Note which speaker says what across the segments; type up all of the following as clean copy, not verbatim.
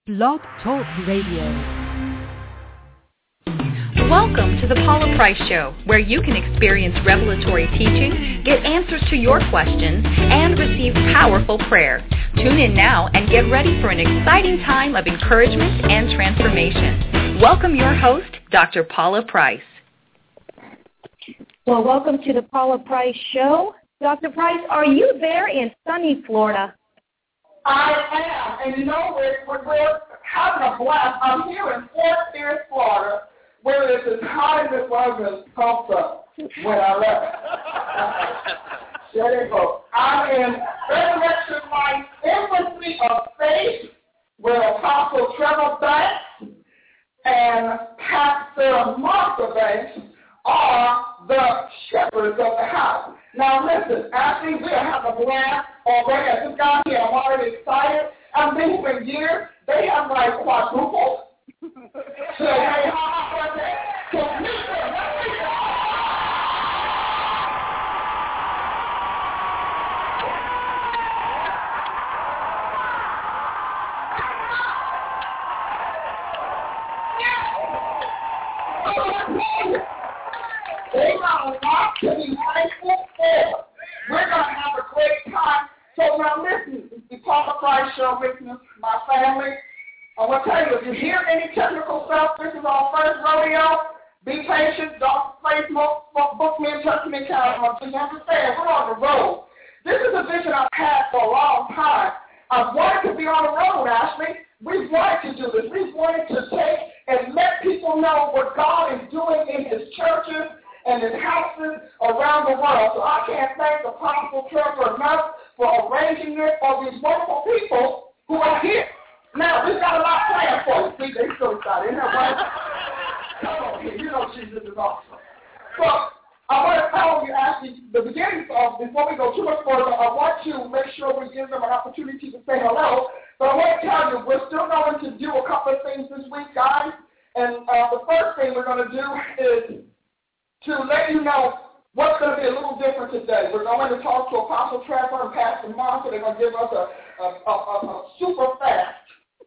Speaker 1: Blog Talk Radio.
Speaker 2: Welcome to the Paula Price Show, where you can experience revelatory teaching, get answers to your questions, and receive powerful prayer. Tune in now and get ready for an exciting time of encouragement and transformation. Welcome your host, Dr. Paula Price.
Speaker 3: Well, welcome to the Paula Price Show. Dr. Price, are you there in sunny Florida?
Speaker 4: I am, and you know, we're having a blast. I'm here in Fort Pierce, Florida, where it's as hot as it was in Tulsa when I left. There you go. I'm in Resurrection Life Embassy of Faith, where Apostle Trevor Banks and Pastor Martha Banks are the shepherds of the house. Now listen, actually we have a blast already. I just got here. I'm already excited. I've been here for years. They have like quadrupled. So hey, how about that? So they got a lot to be thankful for. We're going to have a great time. So now listen, the Paula Price Show listeners, my family, I want to tell you, if you hear any technical stuff, this is our first rodeo. Be patient. Don't book me and touch me and count on. Just understand, we're on the road. This is a vision I've had for a long time. I've wanted to be on the road, Ashley. We've wanted to do this. We've wanted to take and let people know what God is doing in his churches and in houses around the world. So I can't thank Apostle Trevor enough for arranging it for these wonderful people who are here. Now, we've got a lot planned for you. See, they're so excited. Isn't that right? Come on here. You know Jesus is awesome. So I want to tell you, actually, the beginning of, before we go too much further, I want to make sure we give them an opportunity to say hello. But I want to tell you, we're still going to do a couple of things this week, guys. And the first thing we're going to do is to let you know what's going to be a little different today. We're going to talk to Apostle Trevor and Pastor Martha. They're going to give us a super fast,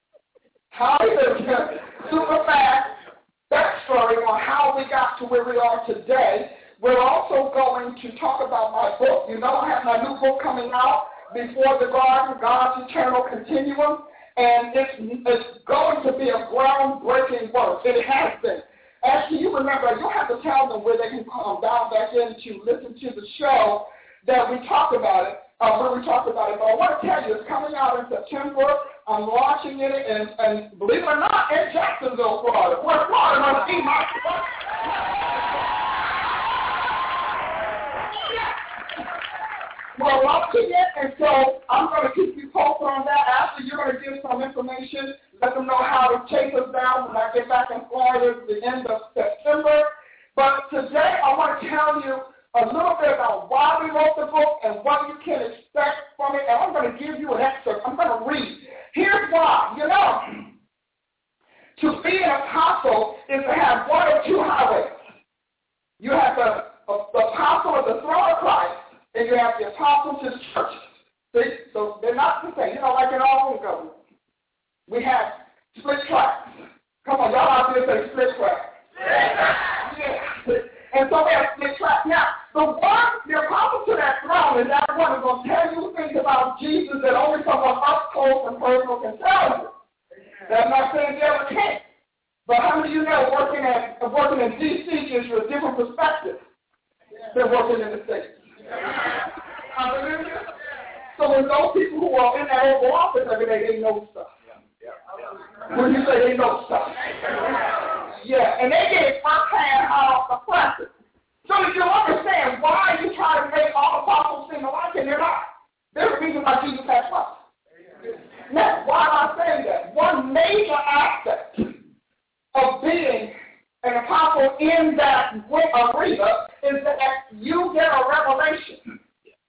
Speaker 4: super fast backstory on how we got to where we are today. We're also going to talk about my book. You know, I have my new book coming out, Before the Garden, God's Eternal Continuum, and it's going to be a groundbreaking work. It has been. Actually, you remember, you'll have to tell them where they can come down back in to listen to the show that we talked about it, where we talked about it. But I want to tell you, it's coming out in September. I'm launching it, and believe it or not, in Jacksonville, Florida. Where Florida must be my We're launching it, and so I'm going to keep you posted on that. After, you're going to give some information, let them know how to chase us down when I get back in Florida at the end of September. But today I want to tell you a little bit about why we wrote the book and what you can expect from it. And I'm going to give you an excerpt. I'm going to read. Here's why. You know, to be an apostle is to have one or two highways. You have the apostle of the throne of Christ, and you have the apostle to the churches. See? So they're not the same. You know, like in our own government. We have split tracks. Come on, y'all out there say split tracks. Yeah. And so we have split tracks. Now, the apostle to that throne is that one who's going to tell you things about Jesus that only someone up close and personal can tell you. That's not saying they ever can't. But how many of you know working in D.C. gives you a different perspective than working in the States? Hallelujah. So when those people who are in that Oval Office every day, they know stuff. When you say they know stuff. Yeah, and they get it firsthand out of the practice. So if you understand why you try to make all apostles seem alike, and they're not. There's a reason why Jesus had trust. Now, why am I saying that? One major aspect of being an apostle in that arena is that you get a revelation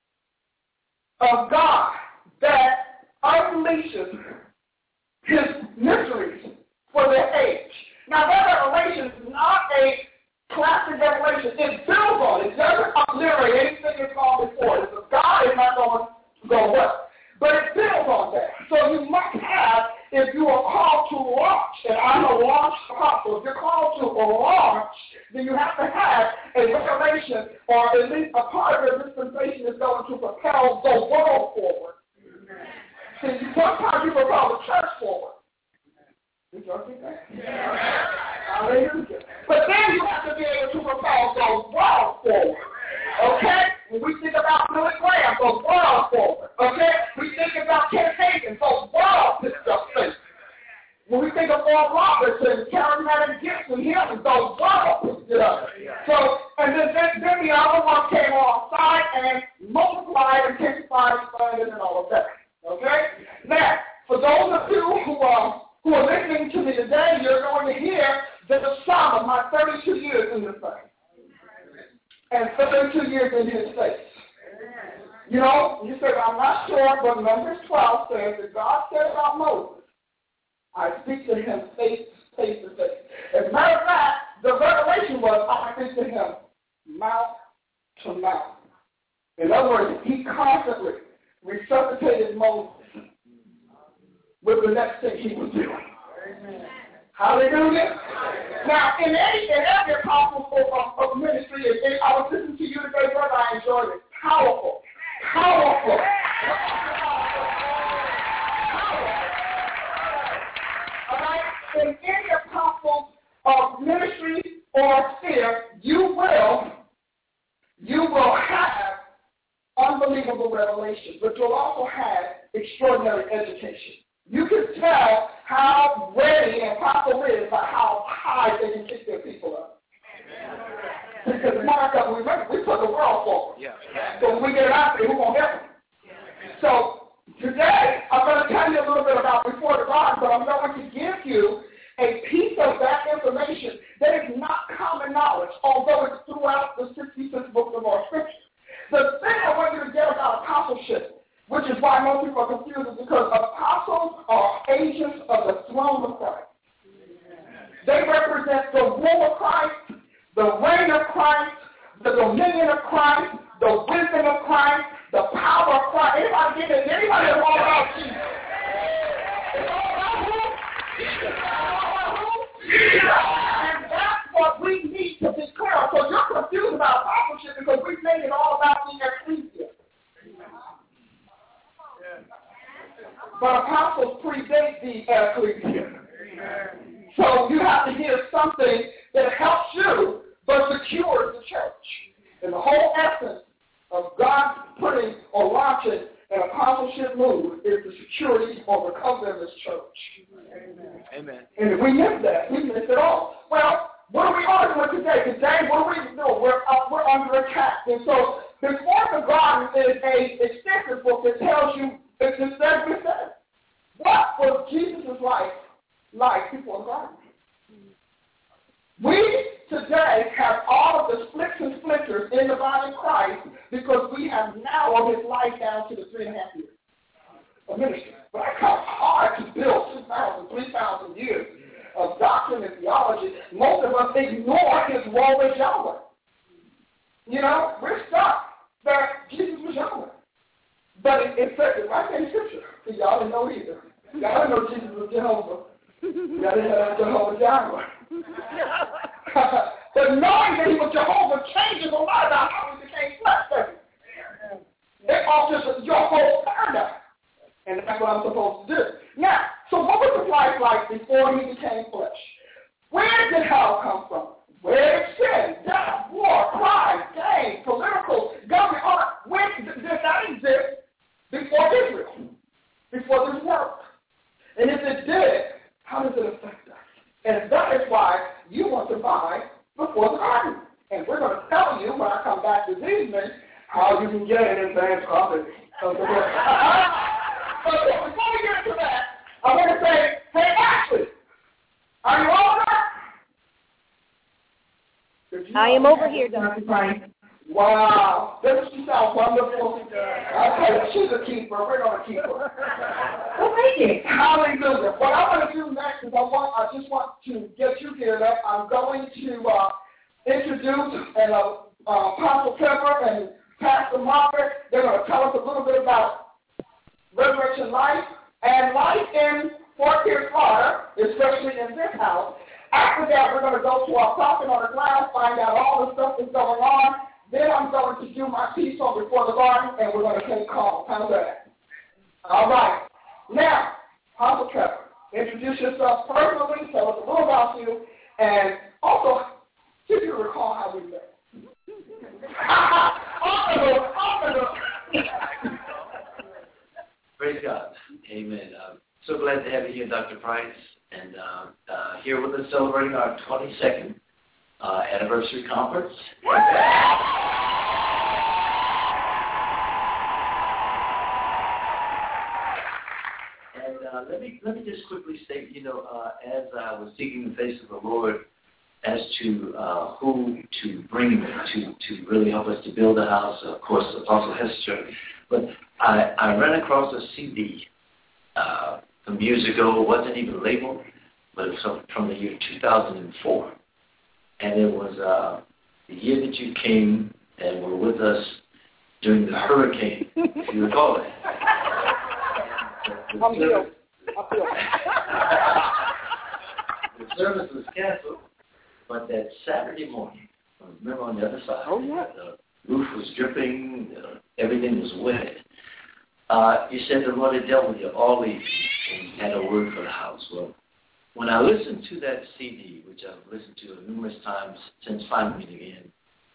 Speaker 4: of God that unleashes his mysteries for their age. Now, that revelation is not a classic revelation. It builds on it. It doesn't obliterate anything that's gone before it. Because God is not going to go away. But it builds on that. So you must have, if you are called called to launch, and I'm a launch apostle, if you're called to launch, then you have to have a revelation or at least a part of your dispensation is going to propel the world forward. See, sometimes you propel the church forward. Did y'all see that? Yeah. Hallelujah. But then you have to be able to propel the world forward. Okay? When we think about Billy Graham, the world forward. Okay? We think about Ken Hagin, the world picked up faith. When we think of Paul Robertson, charismatic gifts and healing, the world picked it up. So, and then the other one came alongside and multiplied, intensified, expanded, and all of that. Okay? Now, for those of you who are listening to me today, you're going to hear the sum of my 32 years in this thing. And 32 years in his face. You know, you said, I'm not sure, but Numbers 12 says that God said about Moses, I speak to him face to face. As a matter of fact, the revelation was, I speak to him mouth to mouth. In other words, he constantly resuscitated Moses with the next thing he was doing. Amen. Hallelujah. Now, in every apostle of ministry, I was listening to you today, brother, I enjoyed it. Powerful. Powerful. All right? In any apostle of ministry or sphere, you will have unbelievable revelation, but you'll also have extraordinary education. You can tell how ready an apostle is by how high they can kick their people up. Because Martha, we put the world forward. Yeah. So when we get it out there, who won't help them? So today, I'm going to tell you a little bit about Before the Garden, but I'm going to give you a piece of that information that is not common knowledge, although it's throughout the 66 books of our scripture. The thing I want you to get about apostleship, which is why most people are confused, is because apostles are agents of the throne of Christ. They represent the rule of Christ, the reign of Christ, the dominion of Christ, the wisdom of Christ, the power of Christ. Anybody get it? Anybody that's all about Jesus? It's all about who? Jesus. And that's what we need to be clear of. So you're confused about apostleship because we've made it all about the ecclesia. But apostles predate the ecclesia. So you have to hear something that helps you but secures the church. And the whole essence of God putting or launching an apostleship move is the security or recovery of this church. Amen. And if we miss that, we miss it all. Well, what are we arguing today? Today, what are we doing? We're under attack. And so Before the Garden is an extensive book that tells you, it says, what was Jesus' life like before the garden? We today have all of the splits and splinters in the body of Christ because we have narrowed his life down to the 3.5 years of ministry. But it's kind of hard to build 2,000, 3,000 years of doctrine and theology. Most of us ignore his role as Yahweh. You know, we're stuck that Jesus was Yahweh. But it says it right in Scripture. So y'all didn't know either. Y'all didn't know Jesus was Jehovah. Y'all didn't know Jehovah Yahweh. But knowing that he was Jehovah changes a lot about how he became flesh. It alters your whole paradigm. And that's what I'm supposed to do. Now, so what was his life like before he became flesh? Where did hell come from? Where did sin, death, war, crime, gang, political, government, all that, where did that exist before Israel, before this world? And if it did, how does it affect us? And that is why you want to buy Before the Garden. And we're going to tell you when I come back this evening how you can get an advanced copy of the book. But before we get into that, I want to say, hey, Ashley, are you all there?
Speaker 3: I am over here, Dr. Price.
Speaker 4: Wow. Doesn't she sound wonderful? Okay, she's a keeper. We're going to keep her.
Speaker 3: Well, thank you.
Speaker 4: Hallelujah. What I want to do next is I just want to get you geared up. I'm going to introduce Apostle Pepper and Pastor Margaret. They're going to tell us a little bit about resurrection life and life in Fort Pierce, Florida, especially in this house. After that, we're going to go to our prophet on the ground, find out all the stuff that's going on. Then I'm going to do my piece on Before the Lord, and we're going to take calls. How's that? All right. Now, Apostle Trevor, introduce yourself personally, tell us a little about you, and also, if you recall how we met.
Speaker 5: Praise God. Amen. So glad to have you here, Dr. Price, and here with us celebrating our 22nd anniversary conference. And let me just quickly state, as I was seeking the face of the Lord as to who to bring to really help us to build a house, of course, Apostle Hester, but I ran across a CD some years ago. It wasn't even labeled, but it was from the year 2004. And it was the year that you came and were with us during the hurricane, if you recall it.
Speaker 4: I'm here.
Speaker 5: The service was canceled, but that Saturday morning, remember on the other side, the roof was dripping, everything was wet. You said the Lord had dealt with you all evening and had a word for the house. Well, when I listened to that CD, which I've listened to numerous times since finding it again,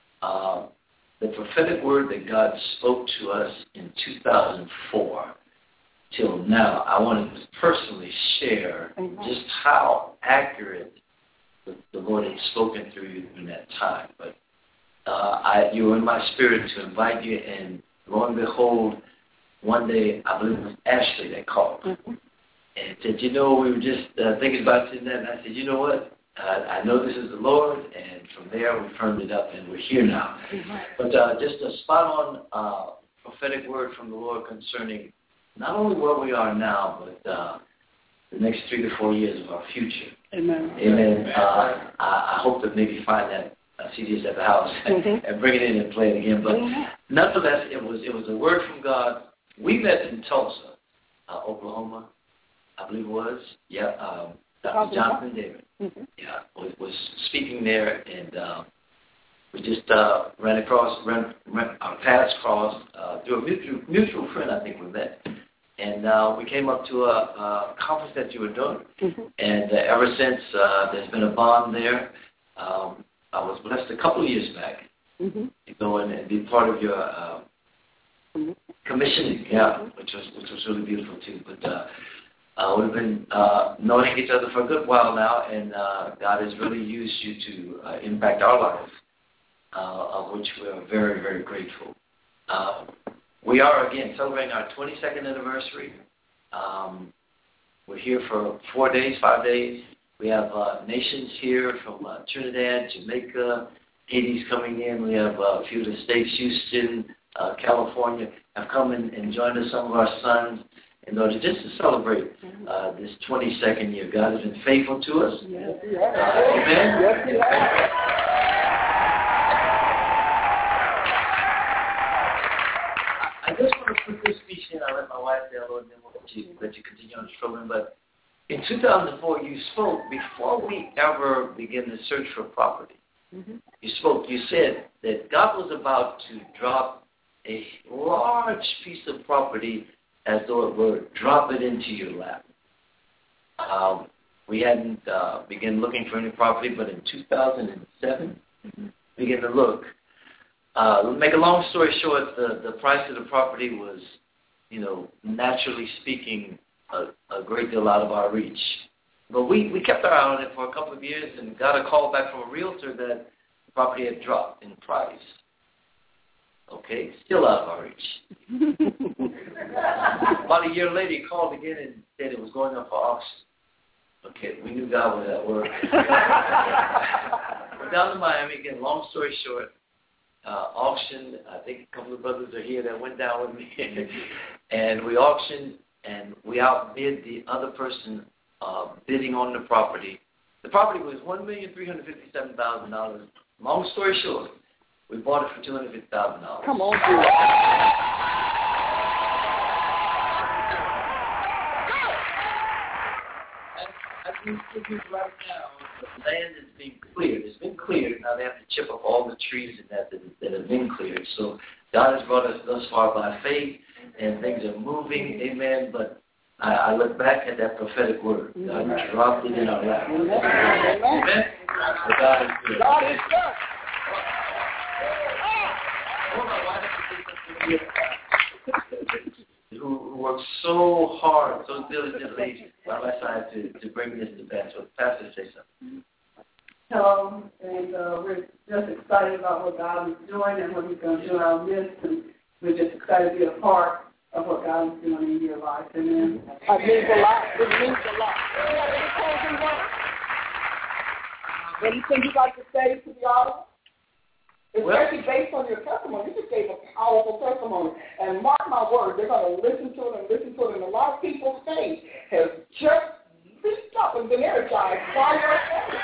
Speaker 5: the prophetic word that God spoke to us in 2004 till now, I wanted to personally share just how accurate the Lord had spoken through you in that time. But you were in my spirit to invite you, and lo and behold, one day, I believe it was Ashley that called. And said, we were just thinking about doing that. And I said, you know what? I know this is the Lord. And from there, we firmed it up, and we're here now. But just a spot-on prophetic word from the Lord concerning not only where we are now, but the next 3 to 4 years of our future.
Speaker 6: Amen.
Speaker 5: Amen. I hope to maybe find that CDs at the house and bring it in and play it again. But nonetheless, it was a word from God. We met in Tulsa, Oklahoma, I believe it was. Yeah, Dr. Jonathan David. Was speaking there, and we just ran our paths crossed through a mutual friend. I think we met. And we came up to a conference that you were doing. And ever since, there's been a bond there. I was blessed a couple of years back to go in and be part of your commissioning, which was really beautiful too. But we've been knowing each other for a good while now, and God has really used you to impact our lives, of which we are very, very grateful. We are, again, celebrating our 22nd anniversary. We're here for 5 days. We have nations here from Trinidad, Jamaica, Haiti's coming in. We have a few of the states, Houston, California, have come and joined us, some of our sons, in order just to celebrate this 22nd year. God has been faithful to us. Amen. I just want to put this speech in. I'll let my wife tell, and then we'll let you continue on struggling. But in 2004, you spoke before we ever began the search for property. You said that God was about to drop a large piece of property as though it were drop it into your lap. We hadn't begun looking for any property, but in 2007, began to look. Make a long story short, the price of the property was, naturally speaking, a great deal out of our reach. But we kept our eye on it for a couple of years and got a call back from a realtor that the property had dropped in price. Okay, still out of our reach. About a year later, he called again and said it was going up for auction. Okay, we knew God was at work. We're down to Miami. Again, long story short, auctioned. I think a couple of brothers are here that went down with me. And we auctioned, and we outbid the other person bidding on the property. The property was $1,357,000. Long story short, we bought it for $250,000.
Speaker 6: Come on, dude.
Speaker 5: right now, the land is being cleared. It's been cleared. Now they have to chip up all the trees and that have been cleared. So God has brought us thus far by faith, and things are moving. Amen. But I look back at that prophetic word. God dropped it in our lap. Amen. So God is good.
Speaker 4: God is good.
Speaker 5: Who worked so hard, so diligently by my side to bring this to pass. So, Pastor, say something.
Speaker 6: Hello, and we're just excited about what God is doing and what He's going to do in our midst, and we're just excited to be a part of what God is doing in your life. Amen.
Speaker 4: It means a lot. It means a lot. Any closing words? Anything you'd like to say to the audience? Especially based on your testimony. You just gave a powerful testimony. And mark my word, they're going to listen to it and listen to it. And a lot of people's faith has just leaped up and been energized by your faith.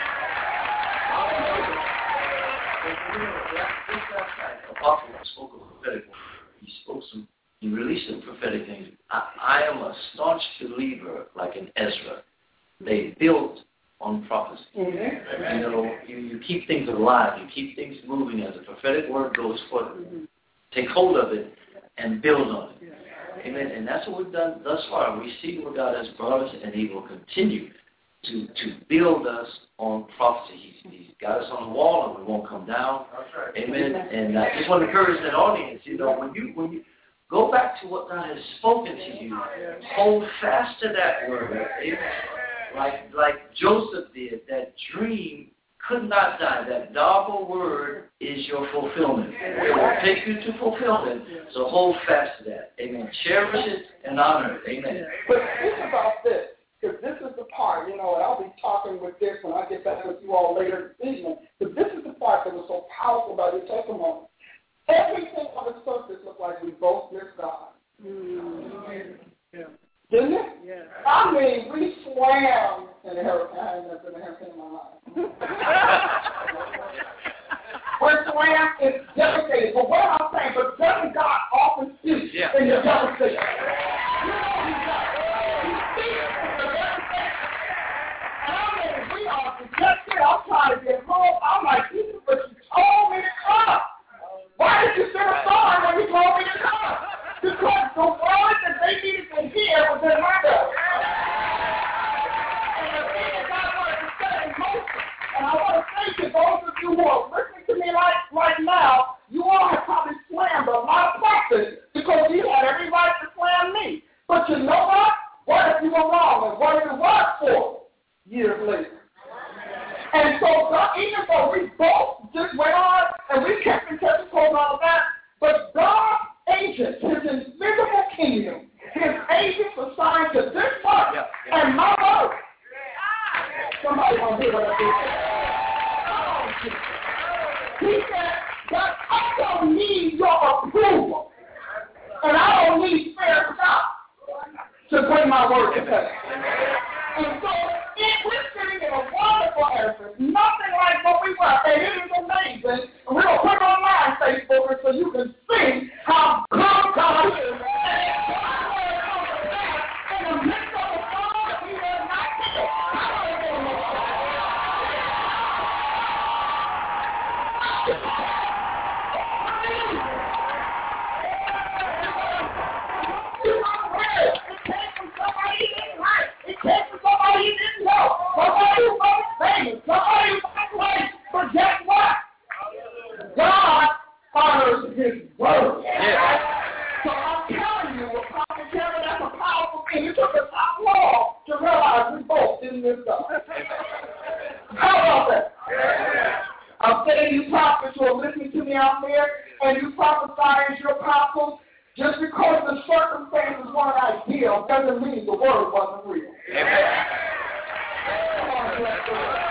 Speaker 5: Apostle spoke a prophetic word. He released some prophetic things. I am a staunch believer, like in Ezra. They built on prophecy. Mm-hmm. You know, you keep things alive. You keep things moving as a prophetic word goes forth. Mm-hmm. Take hold of it and build on it. Amen. And that's what we've done thus far. We see where God has brought us, and He will continue to build us on prophecy. He's got us on the wall, and we won't come down. Amen. And I just want to encourage that audience, you know, when you go back to what God has spoken to you, hold fast to that word. Amen. Like Joseph did, that dream could not die. That double word is your fulfillment. It will take you to fulfillment. So hold fast to that. Amen. Cherish it and honor it. Amen.
Speaker 4: But think about this, because this is the part, you know, and I'll be talking with this when I get back with you all later this evening. But this is the part that was so powerful about your testimony. Everything on the surface looked like we both missed God. Yeah. Didn't it? Yeah. I mean, we swam in the hurricane. I ain't never been in a hurricane in my life. We swam, it's devastating. But what I'm saying, but doesn't God often speak in your devastation? You know He does. He speaks in your devastation. And I mean, we are dejected. I'm trying to get home. I'm like, Jesus, but you told me to come. Why did you send a song when you told me to come? Because the word that they needed to hear was in my belly. And the thing that God wanted to set in motion. And I want to say to those of you who are listening to me right now, you all have probably slammed a lot of prophets because you had every right to slam me. But you know what? What if you were wrong? And what if it was for years later? And so God, even though we both just went on and we kept in touch with all of that, but God's agents, His invisible kingdom, His agents assigned to this part and my work. Somebody want to hear what I did. He said, God, I don't need your approval, and I don't need fair stuff to bring my work to pass. And so we're sitting in a wonderful edifice, nothing like what we were, and it is amazing. And we're going to put it online, Facebook, so you can see how good God is. In the midst of the storm that we have not seen. It came from somebody you didn't know. Somebody who wasn't famous. Somebody who wasn't late. But guess what? God honors His word. So I'm telling you, with Prophet Kevin, that's a powerful thing. It took us how long to realize we both didn't miss God. How about that? I'm saying you prophets who are listening to me out there, and you prophesy as your apostles, just because the circumstances weren't ideal doesn't mean the word wasn't real. Amen. Come on, bless the Lord.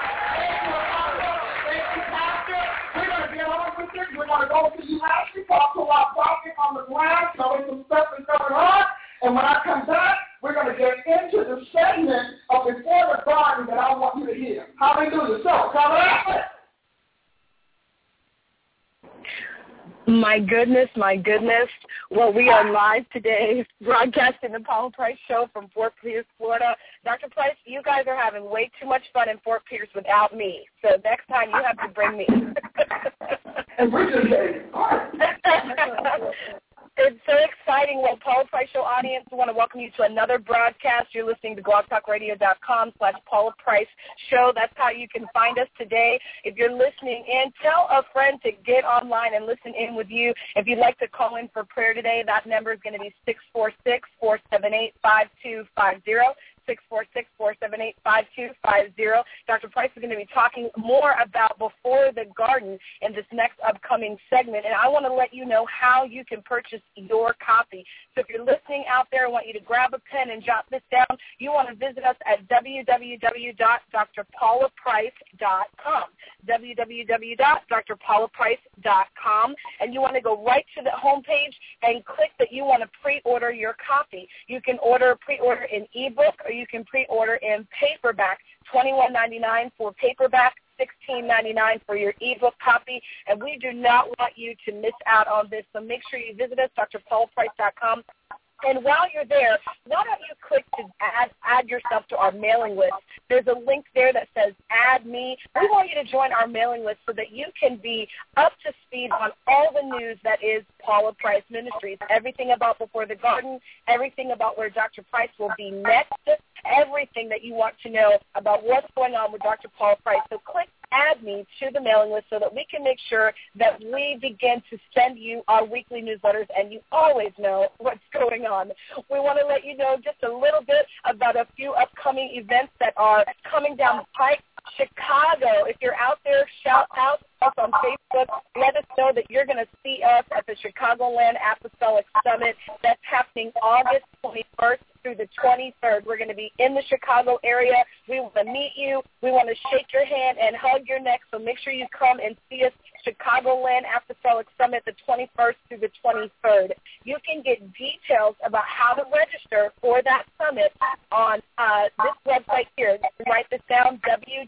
Speaker 4: Thank you, Pastor. We're going to get on with it. We're going to go to you actually talk to our prophet on the ground, showing some stuff that's going on. And when I come back, we're going to get into the segment of Before the Garden that I want you to hear. Hallelujah. So, come on.
Speaker 7: My goodness. Well, we are live today, broadcasting the Paula Price Show from Fort Pierce, Florida. Dr. Price, you guys are having way too much fun in Fort Pierce without me. So next time you have to bring me.
Speaker 4: And we're just getting started.
Speaker 7: It's so exciting. Well, Paula Price Show audience, I want to welcome you to another broadcast. You're listening to blogtalkradio.com/Paula Price Show. That's how you can find us today. If you're listening in, tell a friend to get online and listen in with you. If you'd like to call in for prayer today, that number is going to be 646-478-5250. 646-478-5250. Dr. Price is going to be talking more about Before the Garden in this next upcoming segment, and I want to let you know how you can purchase your copy. So if you're listening out there, I want you to grab a pen and jot this down. You want to visit us at www.drpaulaprice.com, www.drpaulaprice.com, and you want to go right to the homepage and click that you want to pre-order your copy. You can pre-order in ebook, or you can pre-order in paperback, $21.99 for paperback, $16.99 for your ebook copy, and we do not want you to miss out on this. So make sure you visit us, drpaulaprice.com. And while you're there, why don't you click to add yourself to our mailing list? There's a link there that says Add Me. We want you to join our mailing list so that you can be up to speed on all the news that is Paula Price Ministries, everything about Before the Garden, everything about where Dr. Price will be next, everything that you want to know about what's going on with Dr. Paula Price. So click Add Me to the mailing list so that we can make sure that we begin to send you our weekly newsletters and you always know what's going on. We want to let you know just a little bit about a few upcoming events that are coming down the pike. Chicago, if you're out there, shout out us on Facebook. Let us know that you're going to see us at the Chicagoland Apostolic Summit. That's happening August 21st through the 23rd. We're going to be in the Chicago area. We want to meet you. We want to shake your hand and hug your neck, so make sure you come and see us, Chicagoland Apostolic Summit, the 21st through the 23rd. You can get details about how to register for that summit on this website here. Write this down,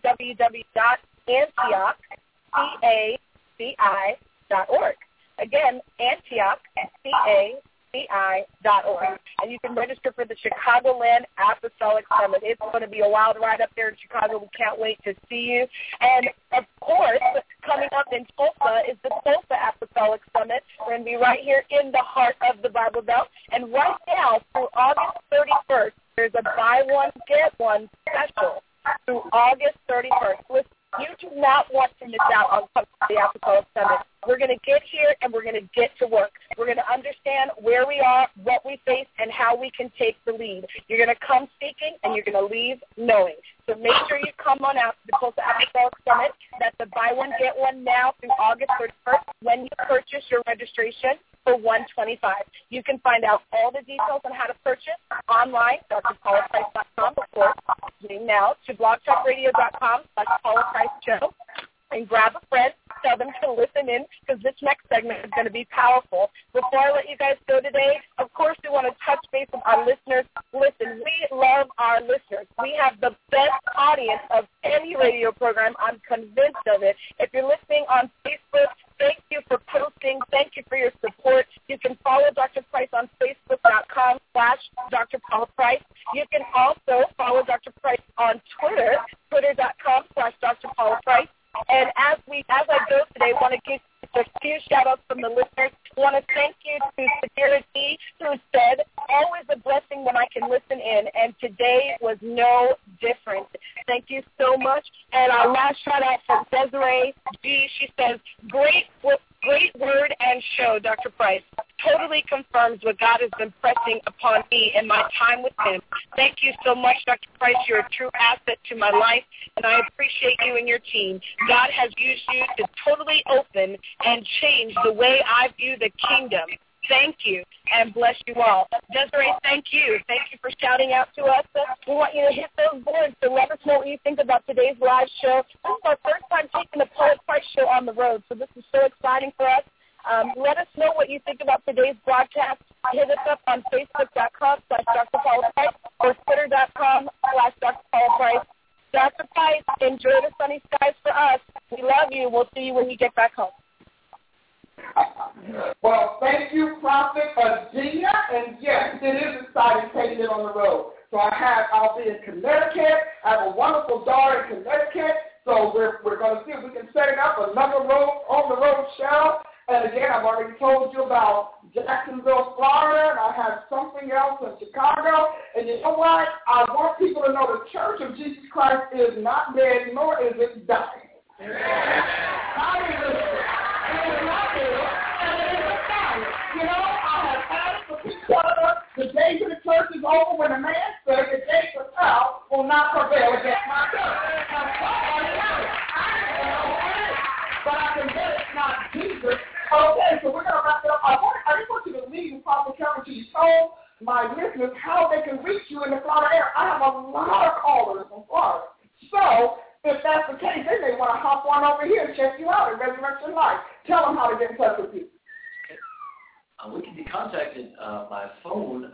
Speaker 7: www.antiochcaci.org. Again, AntiochCACI.org. And you can register for the Chicagoland Apostolic Summit. It's going to be a wild ride up there in Chicago. We can't wait to see you. And, of course, coming up in Tulsa is the Tulsa Apostolic Summit. We're going to be right here in the heart of the Bible Belt. And right now, through August 31st, there's a buy one, get one special through August 31st. Listen, you do not want to miss out on the Apostolic Summit. We're going to get here and we're going to get to work. We're going to understand where we are, what we face, and how we can take the lead. You're going to come seeking and you're going to leave knowing. So make sure you come on out to the Tulsa Apostolic Summit. That's a buy one, get one now through August 31st when you purchase your registration for $125. You can find out all the details on how to purchase online, drpaulaprice.com, of course, now to blogtalkradio.com/PaulaPriceShow. And grab a friend, tell them to listen in, because this next segment is going to be powerful. Before I let you guys go today, of course, we want to touch base with our listeners. Listen, we love our listeners. We have the best audience of any radio program. I'm convinced of it. If you're listening on Facebook, thank you for posting. Thank you for your support. You can follow Dr. Price on Facebook.com/DrPaulaPrice. You can also follow Dr. Price on Twitter, Twitter.com/DrPaulaPrice. And as I go today, I want to give a few shout-outs from the listeners. I want to thank you to Security, who said, always a blessing when I can listen in, and today was no different. Thank you so much. And our last shout-out from Desiree G. She says, great word and show, Dr. Price. Totally confirms what God has been pressing upon me in my time with him. Thank you so much, Dr. Price. You're a true asset to my life, and I appreciate you and your team. God has used you to totally open and change the way I view the kingdom. Thank you, and bless you all. Desiree, thank you. Thank you for shouting out to us. We want you to hit those boards, so let us know what you think about today's live show. This is our first time taking the Paula Price Show on the road, so this is so exciting for us. Let us know what you think about today's broadcast. Hit us up on Facebook.com/DrPaulaPrice or Twitter.com/DrPaulaPrice. Dr. Price, enjoy the sunny skies for us. We love you. We'll see you when you get back home.
Speaker 4: Well, thank you, Prophet Adina. And yes, it is exciting taking it on the road. So I'll be in Connecticut. I have a wonderful daughter in Connecticut. So we're going to see if we can set it up another road on the road show. And again, I've already told you about Jacksonville, Florida, and I have something else in Chicago. And you know what? I want people to know the Church of Jesus Christ is not dead, nor is it dying. Hallelujah. It is not dead, and it isn't dying. You know, I have had it for people the days of the church is over when the man said the gates of hell will not prevail against my church. But I can bet it's not Jesus. Okay, so we're going to wrap it up. I just want you to leave the proper counter to you told my listeners how they can reach you in the Florida area. I have a lot of callers from Florida. So if that's the case, they may want to hop on over here and check you out at Resurrection Life. Tell them how to get in touch with you.
Speaker 5: We can be contacted by phone,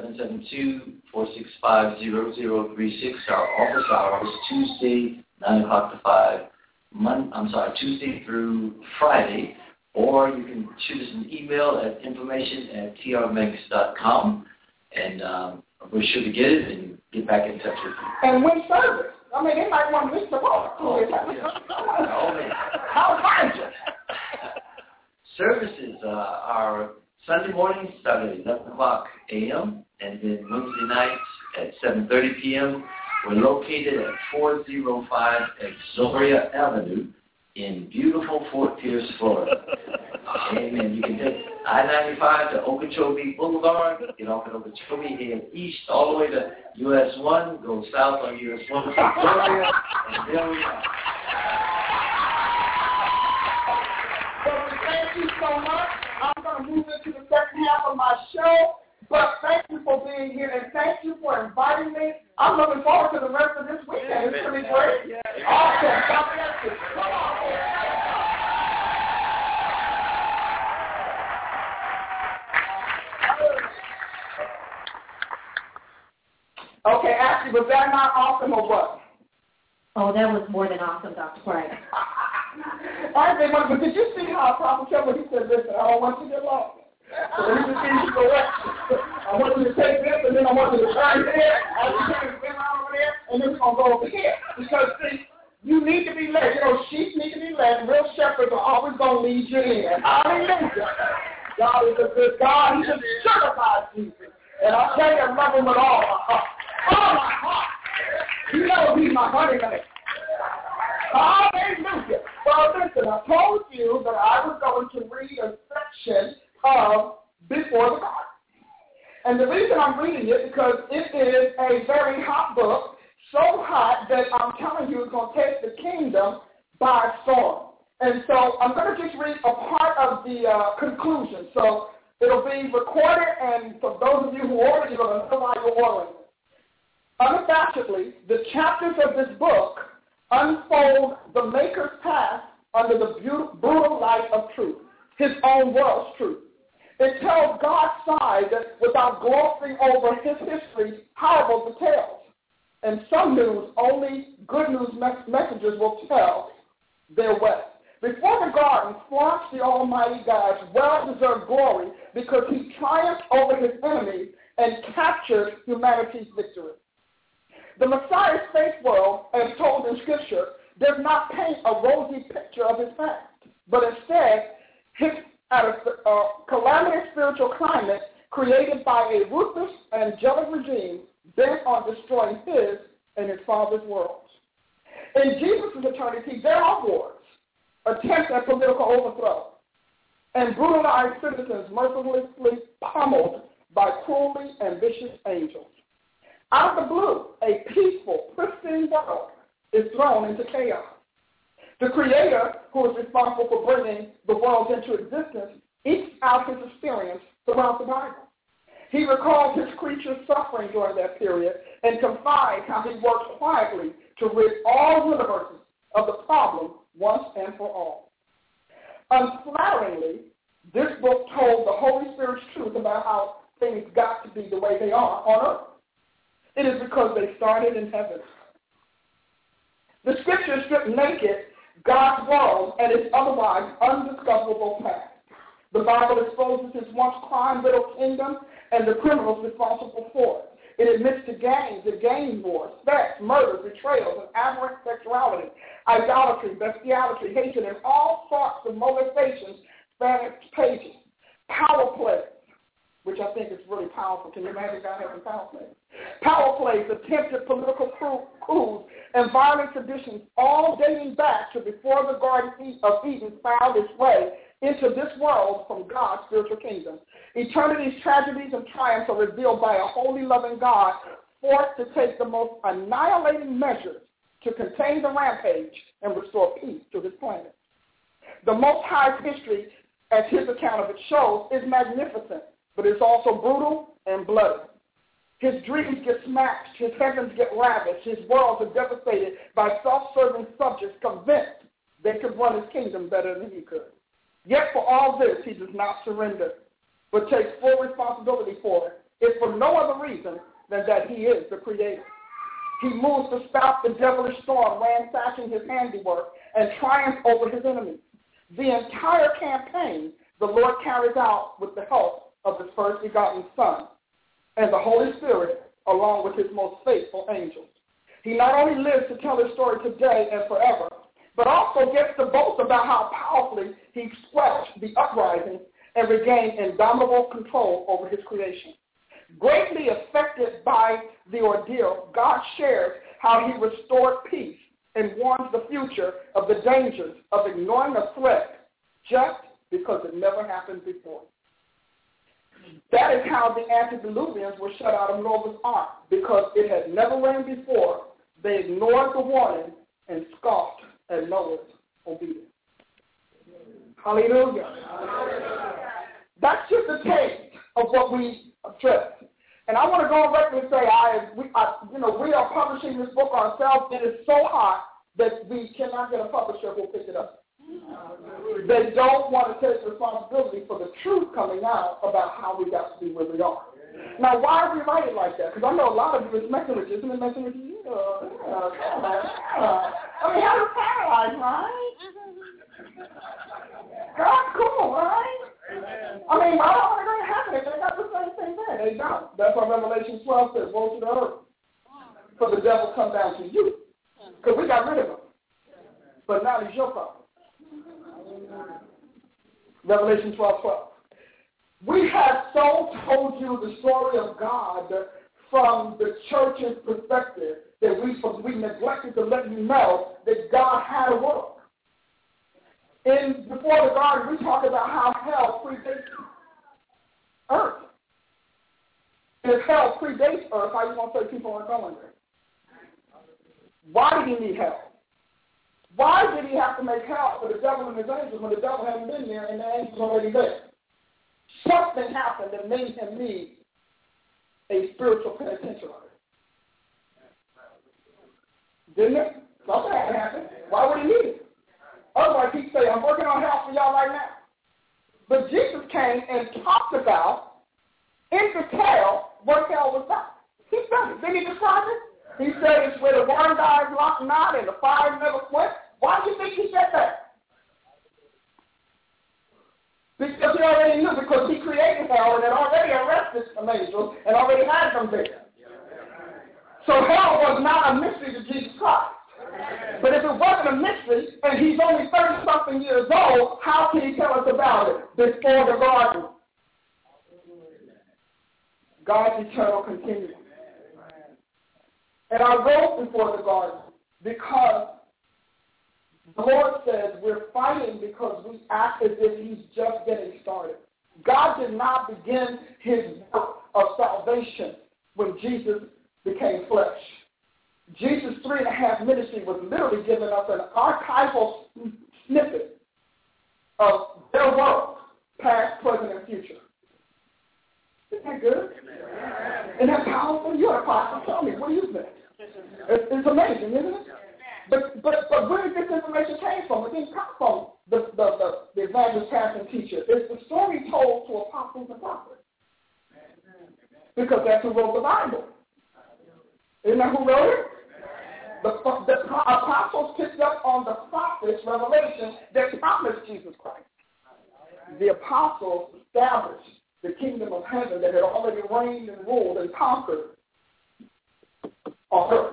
Speaker 5: 772-465-0036. Our office hours, Tuesday, 9 o'clock to 5. Tuesday through Friday. Or you can shoot us an email at information@trmex.com, and we're sure to get it and get back in touch with you.
Speaker 4: And when service? I mean, they might want to miss the walk.
Speaker 5: Oh, man.
Speaker 4: How find you?
Speaker 5: Services are Sunday mornings start at 11 o'clock a.m., and then Wednesday nights at 7:30 p.m. We're located at 405 Exoria Avenue in beautiful Fort Pierce, Florida. Amen. You can take I-95 to Okeechobee Boulevard, get off at Okeechobee, head east all the way to US 1, go south on US 1 to Victoria, and there we are.
Speaker 4: Well, thank you so much. I'm going to move into the second half of my show, but thank you for being here, and thank you for inviting me. I'm looking forward to the rest of this weekend. It's going to be great. Awesome. God bless you. Come on. Okay, Ashley, was that not awesome or what?
Speaker 3: Oh, that was more than awesome, Dr. Price.
Speaker 4: I think, but did you see how Prophet Kevin, he said, listen, I don't want you to get lost. So he just gives you direction. I want you to take this, and then I want you to turn here, I want you to spin around over there, and then we're going to go over here. Because, see, you need to be led. You know, sheep need to be led. Real shepherds are always going to lead you in. Hallelujah. God is a good God. He's a certified Jesus. And I tell you, I love him with all my heart. All my heart. You know he's my honey man. Hallelujah. Well, listen, I told you that I was going to read a section of Before the Garden. And the reason I'm reading it because it is a very hot book, so hot that I'm telling you it's going to take the kingdom by storm. And so I'm going to just read a part of the conclusion. So it'll be recorded, and for those of you who ordered, you're going to know why you're ordering it. Unabashedly, the chapters of this book unfold the Maker's path under the brutal light of truth, his own world's truth. It tells God's side without glossing over his history's horrible details. And some news, only good news messengers will tell their way. Before the garden flaunts the Almighty God's well-deserved glory because he triumphed over his enemies and captured humanity's victory. The Messiah's faith world, as told in Scripture, does not paint a rosy picture of his past, but instead hints at a calamitous spiritual climate created by a ruthless and jealous regime bent on destroying his and his Father's worlds. In Jesus' eternity, there are wars, attempts at political overthrow, and brutalized citizens mercilessly pummeled by cruelly ambitious angels. Out of the blue, a peaceful, pristine world is thrown into chaos. The Creator, who is responsible for bringing the world into existence, ekes out his experience throughout the Bible. He recalls his creatures' suffering during that period and confides how he worked quietly to rid all universes of the problem once and for all. Unflatteringly, this book told the Holy Spirit's truth about how things got to be the way they are on earth. It is because they started in heaven. The Scriptures strip naked God's world and its otherwise undiscoverable past. The Bible exposes his once crime-riddled kingdom and the criminals responsible for it. It admits to gangs and gang wars, thefts, murders, betrayals, and aberrant sexuality, idolatry, bestiality, hatred, and all sorts of motivations span its pages. Power plays, which I think is really powerful. Can you imagine God having power plays? Power plays, attempted political coups, and violent traditions, all dating back to before the Garden of Eden found its way into this world from God's spiritual kingdom. Eternity's tragedies and triumphs are revealed by a holy, loving God forced to take the most annihilating measures to contain the rampage and restore peace to his planet. The Most High's history, as his account of it shows, is magnificent, but it's also brutal and bloody. His dreams get smashed, his heavens get ravished, his worlds are devastated by self-serving subjects convinced they could run his kingdom better than he could. Yet for all this, he does not surrender, but takes full responsibility for it, if for no other reason than that he is the creator. He moves to stop the devilish storm ransacking his handiwork and triumph over his enemies. The entire campaign the Lord carries out with the help of his first begotten Son and the Holy Spirit, along with his most faithful angels. He not only lives to tell his story today and forever, but also gets to boast about how powerfully he squelched the uprising and regained indomitable control over his creation. Greatly affected by the ordeal, God shares how he restored peace and warns the future of the dangers of ignoring a threat just because it never happened before. That is how the antediluvians were shut out of Noah's Ark, because it had never rained before. They ignored the warning and scoffed at Noah's obedience. Hallelujah. That's just a taste of what we address. And I want to go on record and say, we are publishing this book ourselves. It is so hot that we cannot get a publisher who will pick it up. They don't want to take responsibility for the truth coming out about how we got to be where we are. Now, why are we writing like that? Because I know a lot of you is messing with you. Isn't it messing with you? I mean, how is paralyzed, right? God's cool, right? I mean, why don't they have it? They got the same thing there. They don't. That's why Revelation 12 says, woe to the earth, for the devil come down to you. Because we got rid of him. But now he's your problem. Revelation 12:12. We have so told you the story of God from the church's perspective that we neglected to let you know that God had a work. Before the garden, we talked about how hell predates earth. If hell predates earth, how you going to say people aren't going there? Why did he need hell? Why did he have to make hell for the devil and his angels when the devil hadn't been there and the angels already there? Something happened that made him need a spiritual penitentiary. Didn't it? Something had to happen. Why would he need it? Otherwise, he'd say, I'm working on hell for y'all right now. But Jesus came and talked about, in detail, what hell was about. He said it. Didn't he describe it? He said it's where the worm dies not and the fire never quench. Why do you think he said that? Because he already knew, because he created hell and had already arrested some angels and already had them there. So hell was not a mystery to Jesus Christ. But if it wasn't a mystery and he's only 30-something years old, how can he tell us about it before the garden? God's eternal continuum. And I wrote before the garden because the Lord says we're fighting because we act as if he's just getting started. God did not begin his work of salvation when Jesus became flesh. Jesus' 3.5 ministry was literally giving us an archival snippet of their world, past, present, and future. Isn't that good? Isn't that powerful? You're an apostle. Tell me, what do you think? It's amazing, isn't it? But where did this information came from? It didn't come from the evangelist, pastor, and teacher. It's the story told to apostles and prophets. Because that's who wrote the Bible. Isn't that who wrote it? The apostles picked up on the prophets' revelation that promised Jesus Christ. The apostles apostles established the kingdom of heaven that had already reigned and ruled and conquered on earth,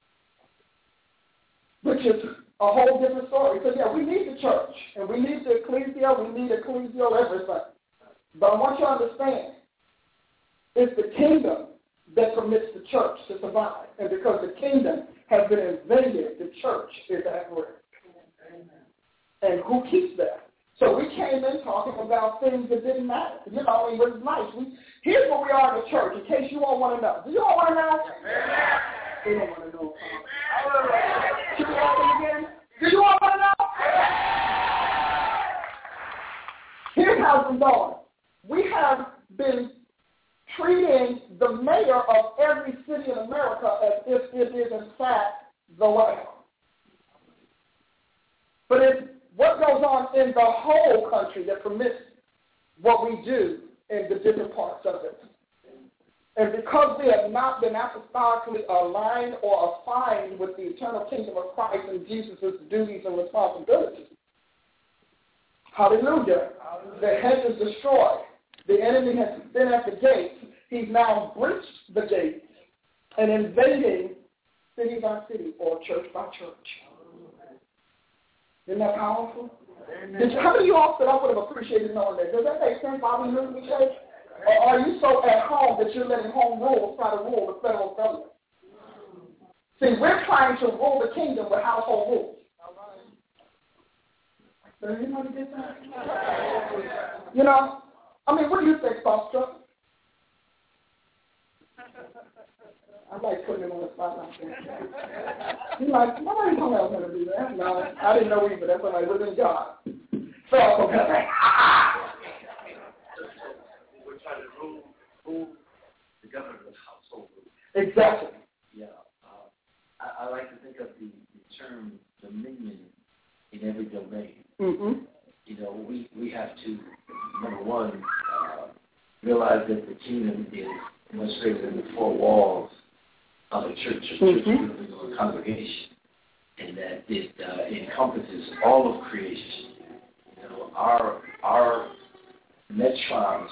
Speaker 4: which is a whole different story. So, yeah, we need the church, and we need the ecclesia, we need ecclesial everything. But I want you to understand, it's the kingdom that permits the church to survive. And because the kingdom has been invaded, the church is at risk. And who keeps that? So we came in talking about things that didn't matter. You know, it was nice. Here's where we are in the church, in case you all want to know. Do you all want to know? We don't want to know. Should we open again? Do you all want to know? Here's how it's been going. We have been treating the mayor of every city in America as if it is, in fact, the White House. But it's what goes on in the whole country that permits what we do in the different parts of it. And because we have not been apostolically aligned or affined with the eternal kingdom of Christ and Jesus' duties and responsibilities, hallelujah, the hedge is destroyed. The enemy has been at the gates. He's now breached the gates and invading city by city or church by church. Isn't that powerful? How many of you all stood up would have appreciated knowing that? Does that make sense, Bobby Louis Church? Or are you so at home that you're letting home rules try to rule the federal government? See, we're trying to rule the kingdom with household rules. Does anybody get that? You know, I mean, what do you think, Pastor? I like putting him on the spot like that. He's like, nobody told me I was going to do that. No, I didn't know either. That's what I was in God. So, okay.
Speaker 5: We're trying to rule the government household rules.
Speaker 4: Exactly.
Speaker 5: Yeah. I like to think of the term dominion in every domain.
Speaker 4: Mm-hmm.
Speaker 5: You know, we have to, number one, realize that the kingdom is much greater than the four walls of a church building or a congregation, and that it encompasses all of creation. You know, our metrons,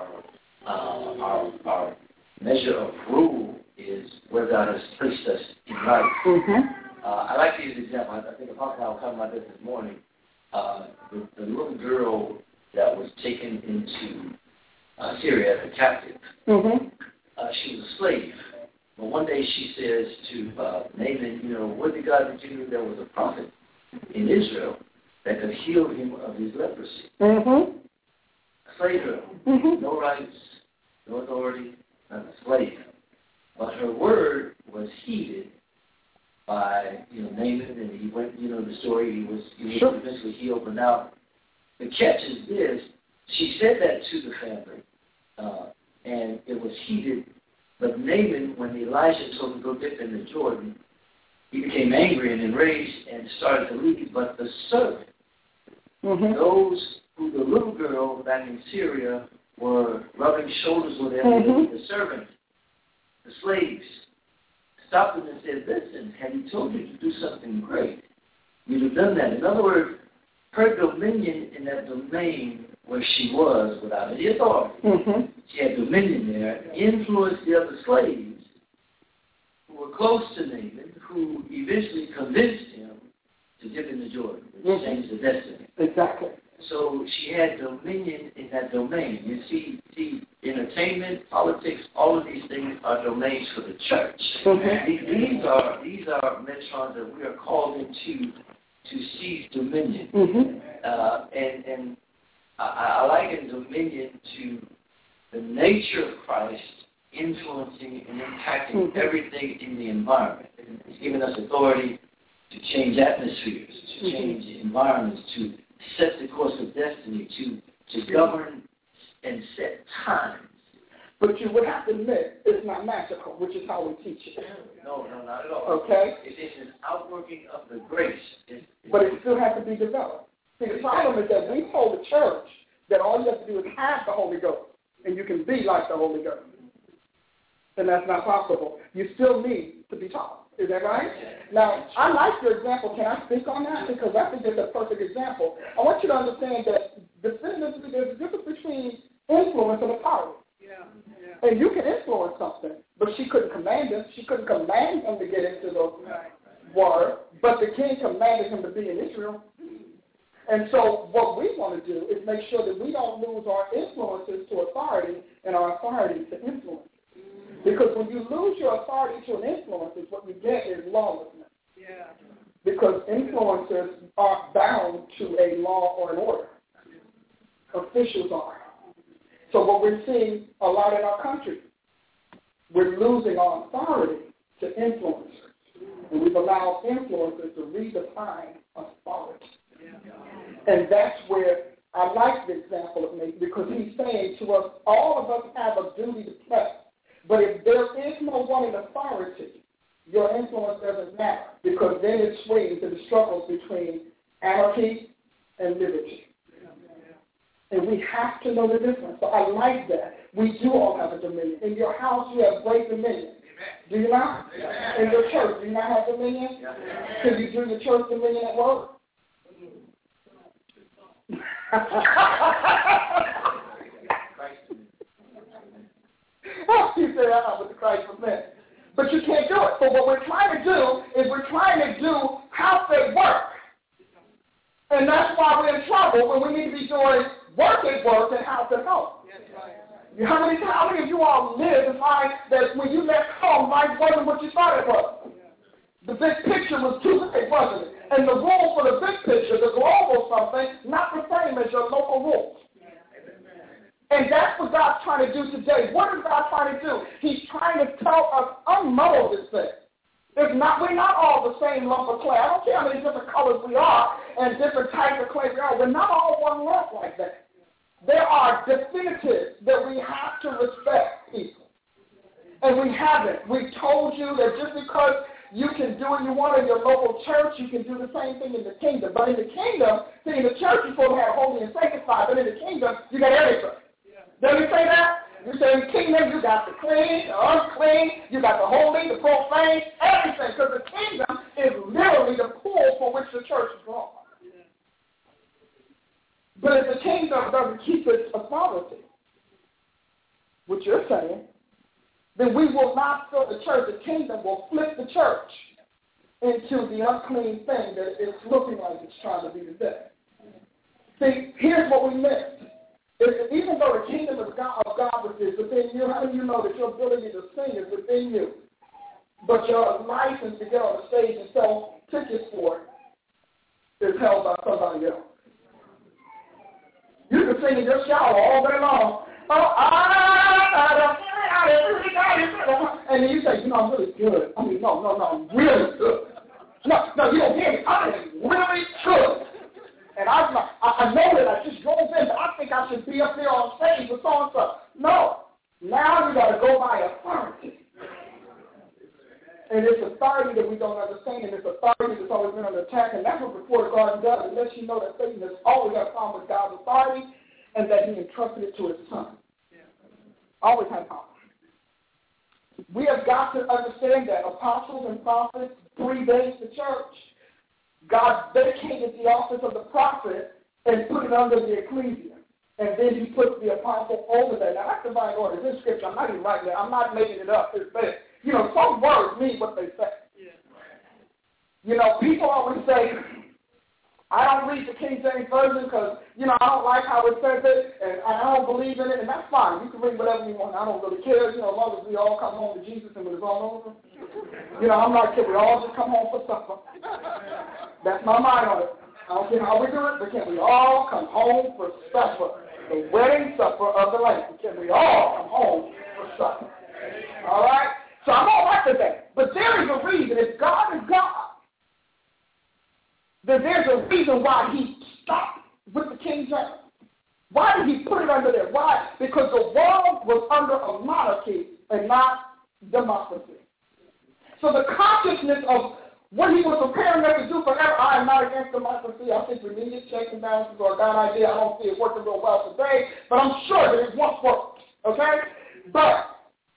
Speaker 5: our measure of rule is where God has placed us in life.
Speaker 4: Mm-hmm.
Speaker 5: I like to use an example. I think Apostle and I were talking about this morning. The little girl that was taken into Syria as a captive, she was a slave. But one day she says to Naaman, you know, what did God do? There was a prophet in Israel that could heal him of his leprosy.
Speaker 4: Mm-hmm.
Speaker 5: A slave girl, no rights, no authority, not a slave. But her word was heeded by, Naaman, and he went, the story, he was eventually healed. But now, the catch is this, she said that to the family, and it was heeded. But Naaman, when Elijah told him to go dip in the Jordan, he became angry and enraged and started to leave. But the servant, those who the little girl back in Syria were rubbing shoulders with him, the servant, the slaves, stopped him and said, listen, had he told you to do something great, you'd have done that. In other words, her dominion in that domain where she was without any authority, she had dominion there, influenced the other slaves who were close to Naaman, who eventually convinced him to dip in the Jordan, which changed the destiny.
Speaker 4: Exactly.
Speaker 5: So she had dominion in that domain. You see, entertainment, politics, all of these things are domains for the church. These are metrons that we are called into to seize dominion. And I liken dominion to the nature of Christ influencing and impacting everything in the environment. It's given us authority to change atmospheres, to change environments, to set the course of destiny, to govern and set times.
Speaker 4: But you would have to admit it's not magical, which is how we teach it.
Speaker 5: No, not at all.
Speaker 4: Okay?
Speaker 5: It's an outworking of the grace.
Speaker 4: But it still has to be developed. See, the problem is that we told the church that all you have to do is have the Holy Ghost, and you can be like the Holy Ghost. And that's not possible. You still need to be taught. Is that right? Now, I like your example. Can I speak on that? Because I think it's a perfect example. I want you to understand that definitively, there's a difference between influence and authority. Yeah. And you can influence something, but she couldn't command him. She couldn't command him to get into the water, but the king commanded him to be in Israel. And so what we want to do is make sure that we don't lose our influences to authority and our authority to influence. Because when you lose your authority to an influence, what you get is lawlessness. Yeah. Because influencers are bound to a law or an order. Officials are. So what we're seeing a lot in our country, we're losing our authority to influencers. And we've allowed influencers to redefine authority. And that's where I like the example of Nate, because he's saying to us, all of us have a duty to play. But if there is no one in authority, your influence doesn't matter, because then it swings to the struggles between anarchy and liberty. And we have to know the difference. So I like that. We do all have a dominion. In your house, you have great dominion. Do you not? In your church, do you not have dominion? Can you do your church dominion at work? You say, with the Christ for men. But you can't do it. So what we're trying to do is we're trying to do house at work. And that's why we're in trouble when we need to be doing work at work and house at home. How many of you all live and find that when you left home, life wasn't what you thought it was? The big picture was too big, wasn't it? And the rule for the big picture, the global something, not the same as your local rules. And that's what God's trying to do today. What is God trying to do? He's trying to tell us, unmuddle this thing. We're not all the same lump of clay. I don't care how many different colors we are and different types of clay we are. We're not all one lump like that. There are definitives that we have to respect people. And we haven't. We've told you that just because you can do what you want in your local church, you can do the same thing in the kingdom. But in the kingdom, see, in the church, you're supposed to have holy and sanctified. But in the kingdom, you got everything. Doesn't it say that? You say in the kingdom, you got the clean, the unclean, you got the holy, the profane, everything. Because the kingdom is literally the pool for which the church is drawn. But if the kingdom doesn't keep its authority, which you're saying, then we will not fill the church. The kingdom will flip the church into the unclean thing that it's looking like it's trying to be today. See, here's what we missed. Even though the kingdom of God is within you, how do you know that your ability to sing is within you? But your license to get on the stage and sell tickets for it is held by somebody else. You can sing in your shower all day long. And then you say, I'm really good. I mean, no, I'm really good. No, you don't hear me. I am really good. And I know that I just drove in, but I think I should be up there on stage with so-and-so. No. Now you got to go by authority. And it's authority that we don't understand, and it's authority that's always been under attack. And that's what Before the Garden does. It lets you know that Satan has always had a problem with God's authority and that he entrusted it to his son. Always had a problem. We have got to understand that apostles and prophets predates the church. God dedicated the office of the prophet and put it under the ecclesia. And then he put the apostle over that. Now, that's divine order. This scripture, I'm not even writing that. I'm not making it up. It's there. Some words mean what they say. Yeah. People always say, I don't read the King James Version because, I don't like how it says it, and I don't believe in it, and that's fine. You can read whatever you want. I don't really care, as long as we all come home to Jesus and it's all over. I'm like, can we all just come home for supper? That's my mind on it. I don't care how we do it, but can we all come home for supper? The wedding supper of the Lamb. Can we all come home for supper? All right? So I'm all right with that. But there is a reason. If God is God, then there's a reason why he stopped with the King James. Why did he put it under there? Why? Because the world was under a monarchy and not democracy. So the consciousness of what he was preparing us to do forever, I am not against democracy. I think we need it. Checks and balances are a God idea. I don't see it working real well today, but I'm sure that it once worked. Okay? But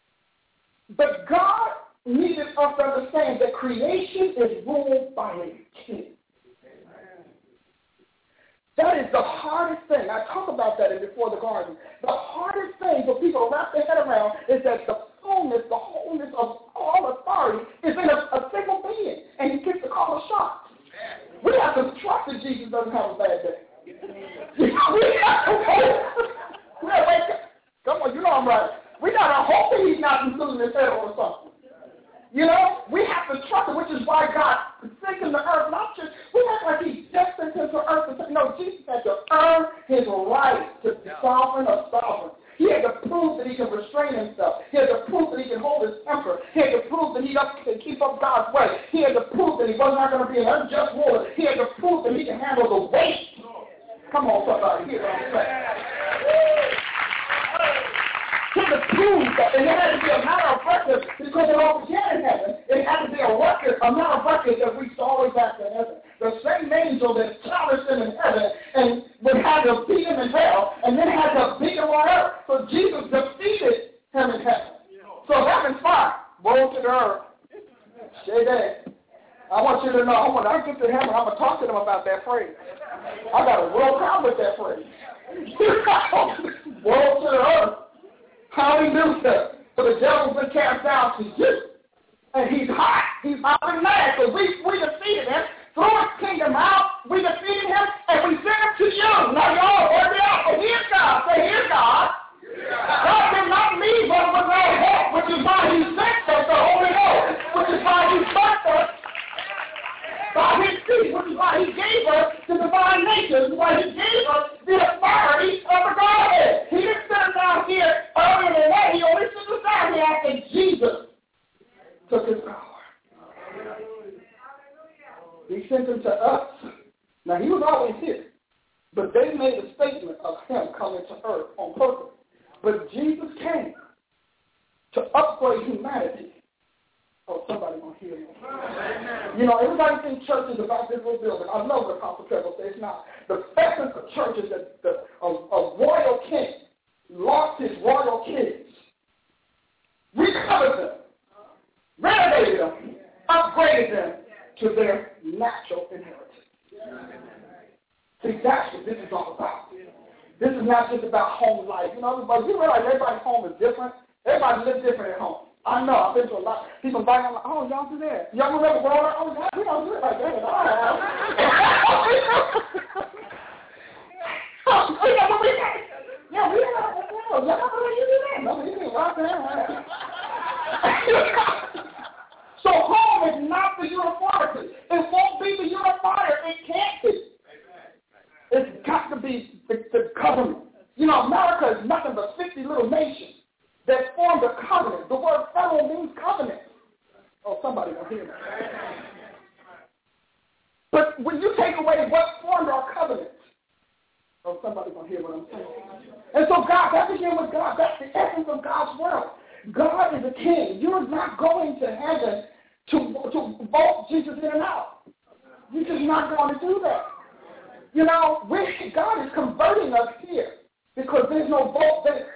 Speaker 4: God needed us to understand that creation is ruled by a king. That is the hardest thing. I talk about that in Before the Garden. The hardest thing for people to wrap their head around is that the fullness, the wholeness of all authority is in a single being, and he gets to call a shot. We have to trust that Jesus doesn't have a bad day. We have to wait. Come on, you know I'm right. We got to hope that he's not losing his head or something. You know, we have to trust it, which is why God sent him to earth. Not just, we act like he just sent him to earth. No, Jesus had to earn his right to be sovereign or sovereign. He had to prove that he can restrain himself. He had to prove that he can hold his temper. He had to prove that he can keep up God's way. He had to prove that he was not going to be an unjust ruler. He had to prove that he can handle the weight. Come on, somebody, hear what I'm saying. He had to prove that, and it had to be a matter of record because it all began in heaven. It had to be a record, a matter of record that reached all the way back to heaven. The same angel that challenged him in heaven and would have to beat him in hell, and then had to beat him on earth. So Jesus defeated him in heaven. So heaven's fine. Woe to the earth. Stay there. I want you to know, when I get to heaven, I'm going to talk to them about that phrase. I got a real problem with that phrase. Woe to the earth. Hallelujah. For the devil's been cast down to you. And he's hot. He's hot and mad. So we defeated him. Threw his kingdom out. We defeated him. And we sent him to you. Now y'all heard me out. So here's God. Say, here's God. God did not leave us without help, which is why he sent us the Holy Ghost, which is why he sent us by his feet, which is why he gave us the divine nature, which is why he gave us the authority of the Godhead. He didn't send us down here earlier than that. He only sent us down here after Jesus took his power. He sent him to us. Now, he was always here, but they made a statement of him coming to earth on purpose. But Jesus came to upgrade humanity. Oh, somebody gonna hear me. You know, everybody thinks church is about this little building. I love what Apostle Trevor says. It's not. The essence of church is that a royal king lost his royal kids, recovered them, renovated them, upgraded them to their natural inheritance. See, that's what this is all about. This is not just about home life. You know, but you realize everybody's home is different. Everybody lives different at home. I know. I've been to a lot. People buy them like, oh, y'all do that. Y'all remember growing up? Oh, God, we don't do it like that at all. Yeah, we don't. Y'all know you do that. No, you do right there. So home is not the uniformity. It won't be the unifier. It can't be. It's got to be the covenant. You know, America is nothing but 50 little nations that formed a covenant. The word federal means covenant. Oh, somebody will hear me. But when you take away what formed our covenant, oh, somebody will hear what I'm saying. And so God, that began with God. That's the essence of God's world. God is a king. You're not going to heaven to vote Jesus in and out. You're just not going to do that. You know, God is converting us here because there's no vote there.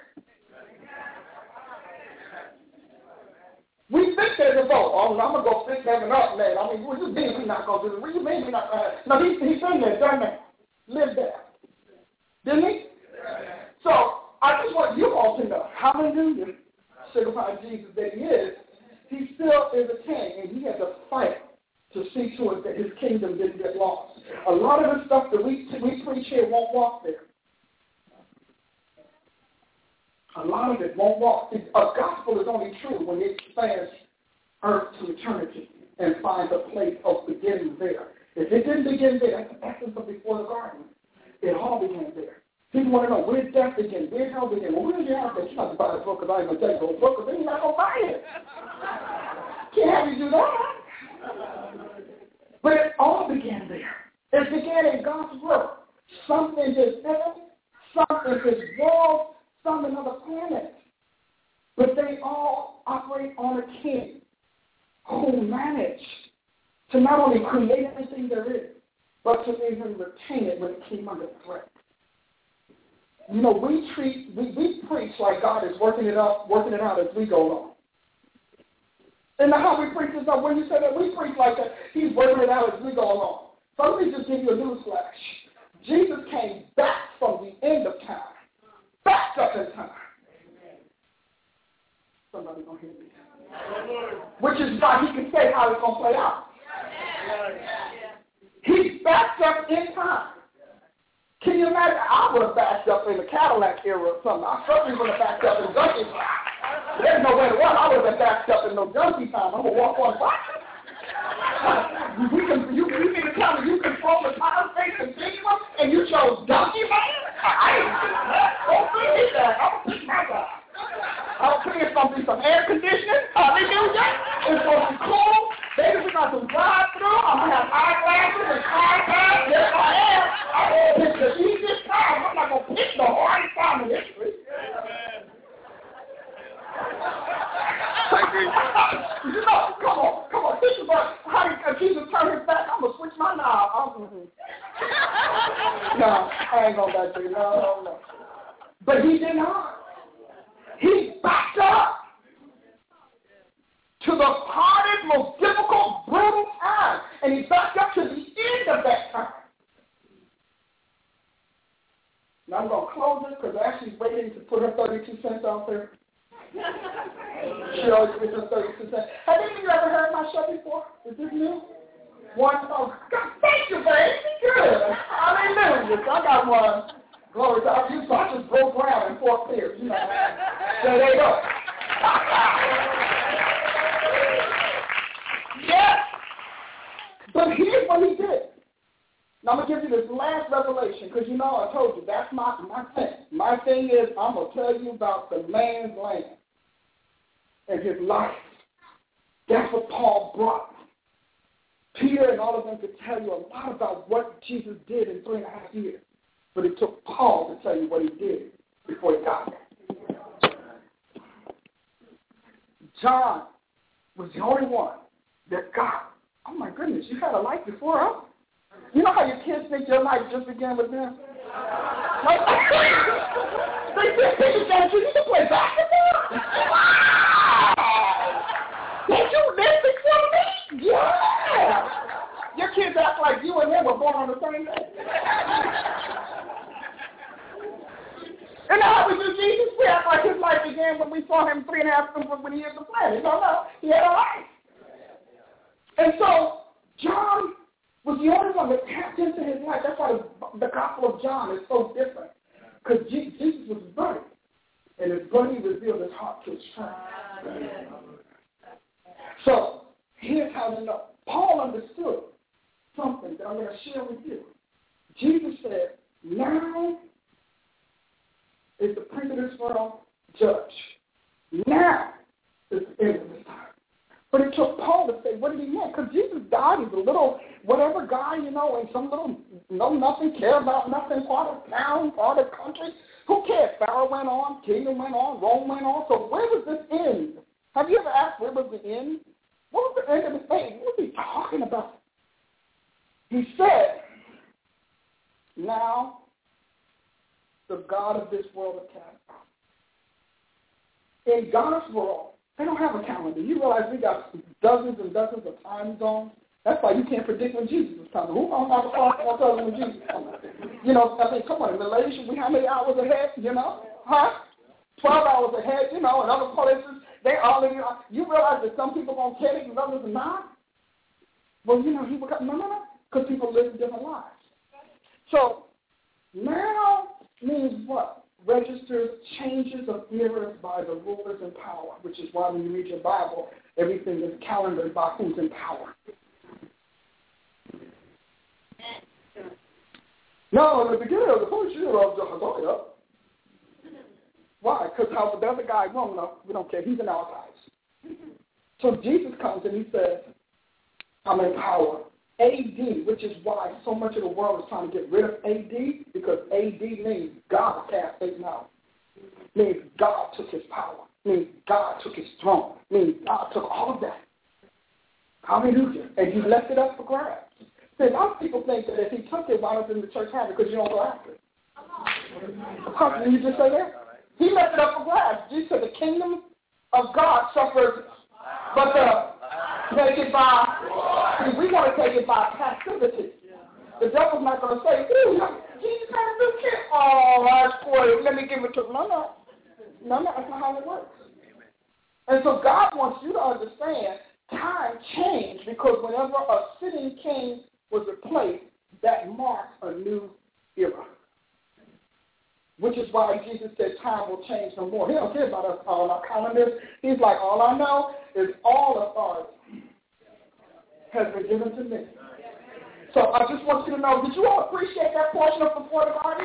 Speaker 4: We think there's a vote. Oh, I'm going to go fix heaven up, man. I mean, what do you mean we're not going to do this? What do you mean we're not going to? No, he's been there, done that. Lived there. Didn't he? So, I just want you all to know, hallelujah, signifying Jesus that he is, he still is a king, and he had to fight to see to it that his kingdom didn't get lost. A lot of the stuff that we preach here won't walk there. A lot of it won't walk. A gospel is only true when it spans earth to eternity and finds a place of beginning there. If it didn't begin there, that's the essence of Before the Garden. It all began there. People want to know, where did death begin? Where did hell begin? Well, where did you have that? You're not to buy the book because I ain't going to take the book because then you're not going to buy it. Can't have you do that. But it all began there. It began in God's world. Some in his heaven, some in his world, some in other planets. But they all operate on a king who managed to not only create everything there is, but to even retain it when it came under threat. You know, we preach like God is working it out as we go along. And how we preach this up, when you say that, we preach like that, he's working it out as we go along. So let me just give you a news flash. Jesus came back from the end of time, back up in time. Somebody gonna hear me. Which is why he can say how it's gonna play out. He backed up in time. Can you imagine? I would have backed up in the Cadillac era or something. I certainly would have backed up in junkie time. There's no way to run. I would have been backed up in no junkie time. I'm gonna walk on by. You mean to tell me you control the time space continuum and you chose donkey man? Don't believe that. I'm gonna pick my guy. I don't think it's gonna be some air conditioning. Hallelujah. It's gonna be cool. Baby, we're gonna drive through. I'm gonna have eyeglasses and contacts. Yes, I am. I'm gonna pick the easiest time. I'm not gonna pick the hardest time in history. You know, come on. Think about how did Jesus turn his back. I'm going to switch my knob. No, I ain't going to back to you. No. But he did not. He backed up to the hardest, most difficult, brutal time. And he backed up to the end of that time. Now I'm going to close this because Ashley's waiting to put her 32 cents out there. She always gets her 32 cents. Have any of you ever heard my show before? Is this new? One? Oh, God, thank you, baby. Good. Hallelujah. I got one. Glory to God. You thought I just broke ground in 4 clears. You know, so there you go. Yes. But here's what he did. Now, I'm going to give you this last revelation because, you know, I told you, that's my thing. My thing is I'm going to tell you about the man's land and his life. That's what Paul brought. Peter and all of them could tell you a lot about what Jesus did in 3.5 years. But it took Paul to tell you what he did before he got there. John was the only one that got, oh, my goodness, you had a life before us? You know how your kids think your life just began with them? They think you can play basketball? Wow! Did you live before me? Yeah! Your kids act like you and them were born on the same day. And now we do Jesus. We act like his life began when we saw him 3.5 months when he hit the planet. No, he had a life. And so, John was the only one that tapped into his life. That's why the Gospel of John is so different. Because Jesus was his buddy. And his buddy revealed his heart to his friend. So, here's how to know. Paul understood something that I'm going to share with you. Jesus said, now is the prince of this world judge. Now is the end of this time. But it took Paul to say, what did he mean? Because Jesus died. He's a little whatever guy, you know, in some little nothing, care about nothing, part of town, part of country. Who cares? Pharaoh went on, kingdom went on, Rome went on. So where was this end? Have you ever asked where was the end? What was the end of the thing? What was he talking about? He said, now the God of this world is cast out. In God's world, they don't have a calendar. You realize we got dozens and dozens of time zones? That's why you can't predict when Jesus is coming. Who knows how to tell when Jesus is coming? You know, I mean, come on, in Malaysia, we how many hours ahead, you know? 12 hours ahead, you know, in other places, they already, you realize that some people are going to care and others are not? Well, you know, no, because people live different lives. So, now means what? Registers changes of eras by the rulers in power, which is why when you read your Bible, everything is calendared by who's in power. Now, in the beginning of the first year of Jehoiada, why? Because how the other guy, no, we don't care. He's in our house. So Jesus comes and he says, I'm in power. AD, which is why so much of the world is trying to get rid of AD, because AD means God cast Satan out. Means God took his power. Means God took his throne. Means God took all of that. Hallelujah. And he left it up for grabs. See, a lot of people think that if he took it, why doesn't the church have it? Because you don't go after it. How can you just say that? He left it up for grabs. Jesus said the kingdom of God suffers, but take it by, see, we want to take it by passivity. The devil's not going to say, ooh, Can you pass this kid? Oh, that's great. Let me give it to him. No, that's not how it works. And so God wants you to understand time changed because whenever a sitting king was replaced, that marks a new era. Which is why Jesus said time will change no more. He don't care about us all our calendars. He's like, all I know is all authority has been given to me. So I just want you to know, did you all appreciate that portion of the Word of God?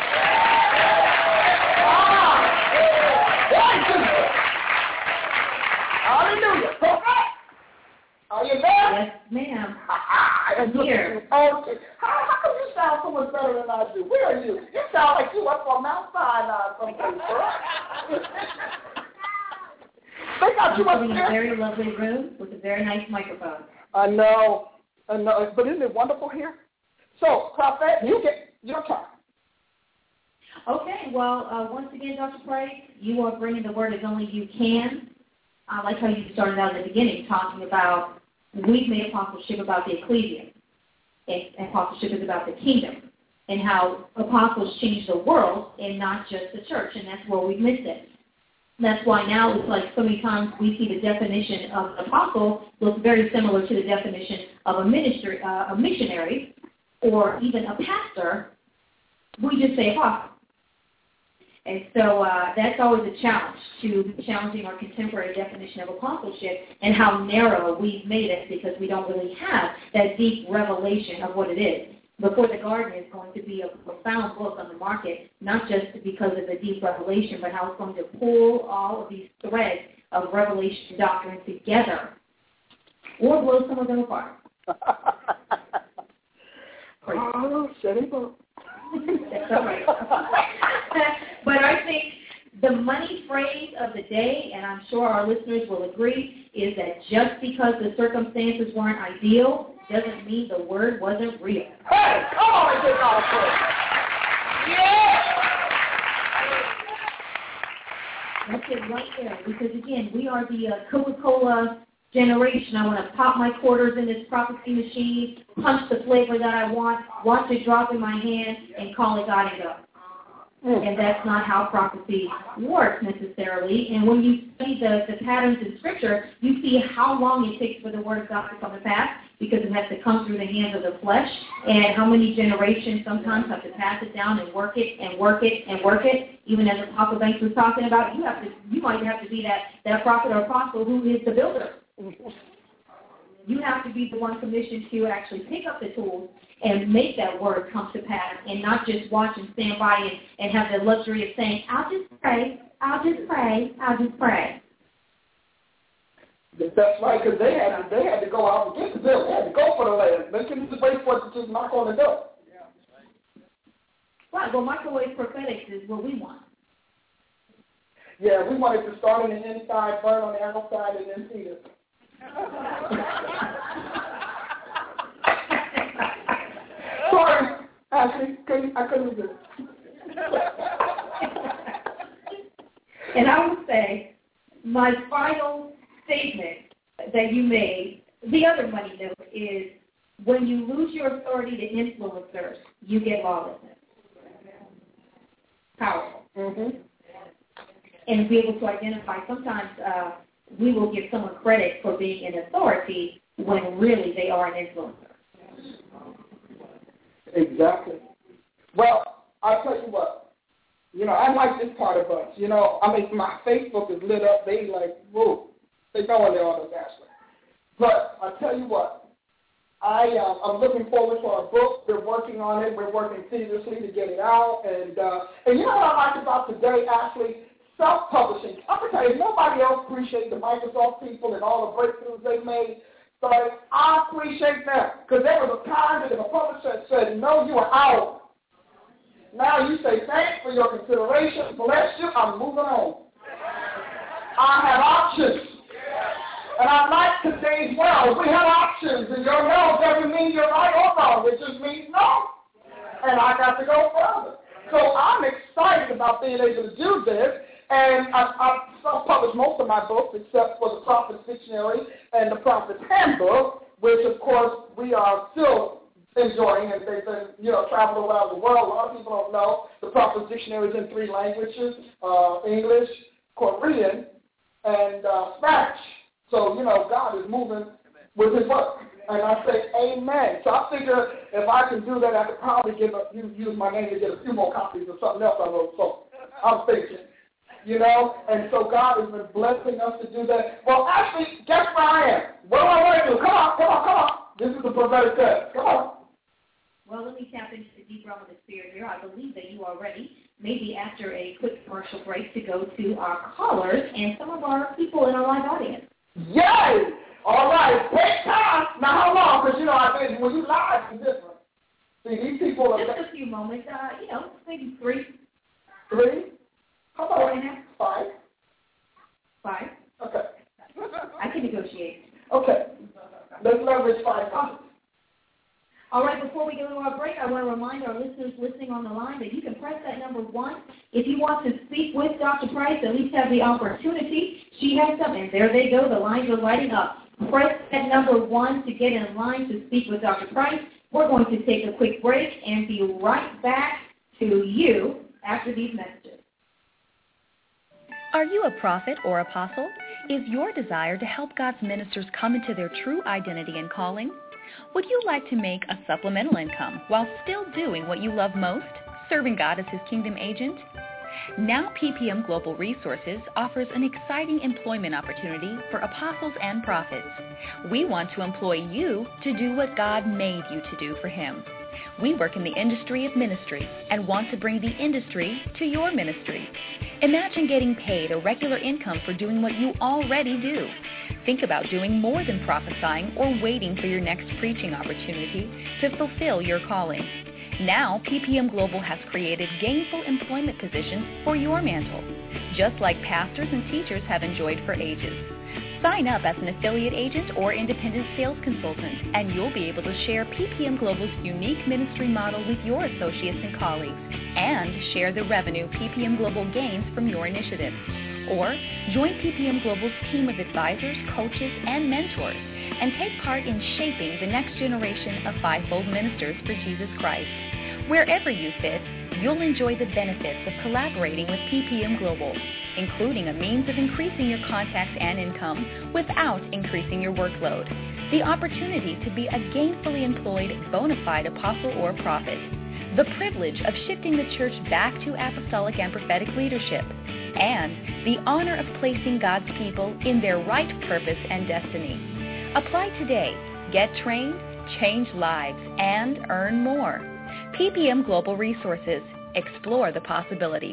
Speaker 4: Hallelujah. Okay. Are you there?
Speaker 1: Yes, ma'am.
Speaker 4: I'm here. Okay. How come you sound so much better than I do? Where are you? You sound like you up on Mount Sinai someplace, right? They got you up
Speaker 1: in
Speaker 4: there.
Speaker 1: A very lovely room with a very nice microphone.
Speaker 4: I know. But isn't it wonderful here? So, Prophet, you get your time.
Speaker 1: Okay, well, once again, Dr. Price, you are bringing the word as only you can. I like how you started out in the beginning talking about we've made apostleship about the ecclesia, and apostleship is about the kingdom, and how apostles change the world and not just the church, and that's where we've missed it. That's why now it's like so many times we see the definition of an apostle looks very similar to the definition of a missionary, or even a pastor. We just say apostle. And so that's always a challenge, to challenging our contemporary definition of apostleship and how narrow we've made it, because we don't really have that deep revelation of what it is. Before the Garden is going to be a profound book on the market, not just because of the deep revelation, but how it's going to pull all of these threads of revelation doctrine together, or blow some of them apart.
Speaker 4: Oh, shut it up.
Speaker 1: That's all right. But I think the money phrase of the day, and I'm sure our listeners will agree, is that just because the circumstances weren't ideal doesn't mean the word wasn't real.
Speaker 4: Hey, come on and take our prayer. Yeah!
Speaker 1: That's it right there. Because, again, we are the Coca-Cola generation. I want to pop my quarters in this prophecy machine, punch the flavor that I want, watch it drop in my hand, and call it God and go. And that's not how prophecy works necessarily. And when you see the patterns in Scripture, you see how long it takes for the Word of God to come to pass, because it has to come through the hands of the flesh, and how many generations sometimes have to pass it down and work it and work it and work it. Even as Apostle Banks was talking about, you might have to be that prophet or apostle who is the builder. You have to be the one commissioned to actually pick up the tools and make that word come to pass, and not just watch and stand by and have the luxury of saying, I'll just pray, I'll just pray, I'll just pray.
Speaker 4: That's right, because they had to go out and get the bill. They had to go for the land. They couldn't just wait for it to just knock on the door.
Speaker 1: Right, well, microwave prophetics is what we want.
Speaker 4: Yeah, we wanted to start on the inside, burn on the outside, and then see it. Sorry, Ashley, I couldn't do it.
Speaker 1: And I would say my final statement that you made, the other money note, is when you lose your authority to influencers, you get lawlessness. Powerful. Mm-hmm. And be able to identify, sometimes we will give someone credit for being an authority when really they are an influencer.
Speaker 4: Exactly. Well, I'll tell you what. I like this part of us. My Facebook is lit up. They like, whoa. They know when they're on the bachelor. But I'll tell you what. I'm looking forward to our book. We're working on it. We're working seriously to get it out. And you know what I like about today, Ashley? Self-publishing. I'm going to tell you, nobody else appreciates the Microsoft people and all the breakthroughs they made. So I appreciate that, because there was a time that if a publisher said, no, you are out. Now you say, thanks for your consideration. Bless you. I'm moving on. I have options. And I like today's world. We have options. And your no doesn't mean you're right or wrong. It just means no. And I got to go further. So I'm excited about being able to do this. And I've self-published most of my books except for the Prophet's Dictionary and the Prophet's Handbook, which, of course, we are still enjoying, and they've been, traveling around the world. A lot of people don't know the Prophet's Dictionary is in 3 languages, English, Korean, and Spanish. So, God is moving with his work. And I say amen. So I figure if I can do that, I could probably use my name to get a few more copies of something else I wrote. So I'm thinking, and so God has been blessing us to do that. Well, actually, guess where I am? What do I want to do? Come on. This is the prophetic test. Come on.
Speaker 1: Well, let me tap into the deep realm of the Spirit here. I believe that you are ready, maybe after a quick commercial break, to go to our callers and some of our people in our live audience.
Speaker 4: Yay! All right, take time. Now, how long? Because, when you live, it's different. See, these people are...
Speaker 1: Just a few moments, maybe 3.
Speaker 4: 3? How about
Speaker 1: 4.5?
Speaker 4: 5?
Speaker 1: 5.
Speaker 4: Okay.
Speaker 1: I can negotiate.
Speaker 4: Okay. Let's leverage 5 times.
Speaker 1: All right, before we go to our break, I want to remind our listeners listening on the line that you can press that number 1 if you want to speak with Dr. Price, at least have the opportunity. She has something. There they go. The lines are lighting up. Press that number 1 to get in line to speak with Dr. Price. We're going to take a quick break and be right back to you after these messages.
Speaker 2: Are you a prophet or apostle? Is your desire to help God's ministers come into their true identity and calling? Would you like to make a supplemental income while still doing what you love most, serving God as his kingdom agent? Now PPM Global Resources offers an exciting employment opportunity for apostles and prophets. We want to employ you to do what God made you to do for him. We work in the industry of ministry and want to bring the industry to your ministry. Imagine getting paid a regular income for doing what you already do. Think about doing more than prophesying or waiting for your next preaching opportunity to fulfill your calling. Now, PPM Global has created gainful employment positions for your mantle, just like pastors and teachers have enjoyed for ages. Sign up as an affiliate agent or independent sales consultant, and you'll be able to share PPM Global's unique ministry model with your associates and colleagues, and share the revenue PPM Global gains from your initiative. Or join PPM Global's team of advisors, coaches, and mentors, and take part in shaping the next generation of fivefold ministers for Jesus Christ. Wherever you fit, you'll enjoy the benefits of collaborating with PPM Global, including a means of increasing your contacts and income without increasing your workload. The opportunity to be a gainfully employed bona fide apostle or prophet. The privilege of shifting the church back to apostolic and prophetic leadership. And the honor of placing God's people in their right purpose and destiny. Apply today. Get trained, change lives, and earn more. PPM Global Resources. Explore the possibilities.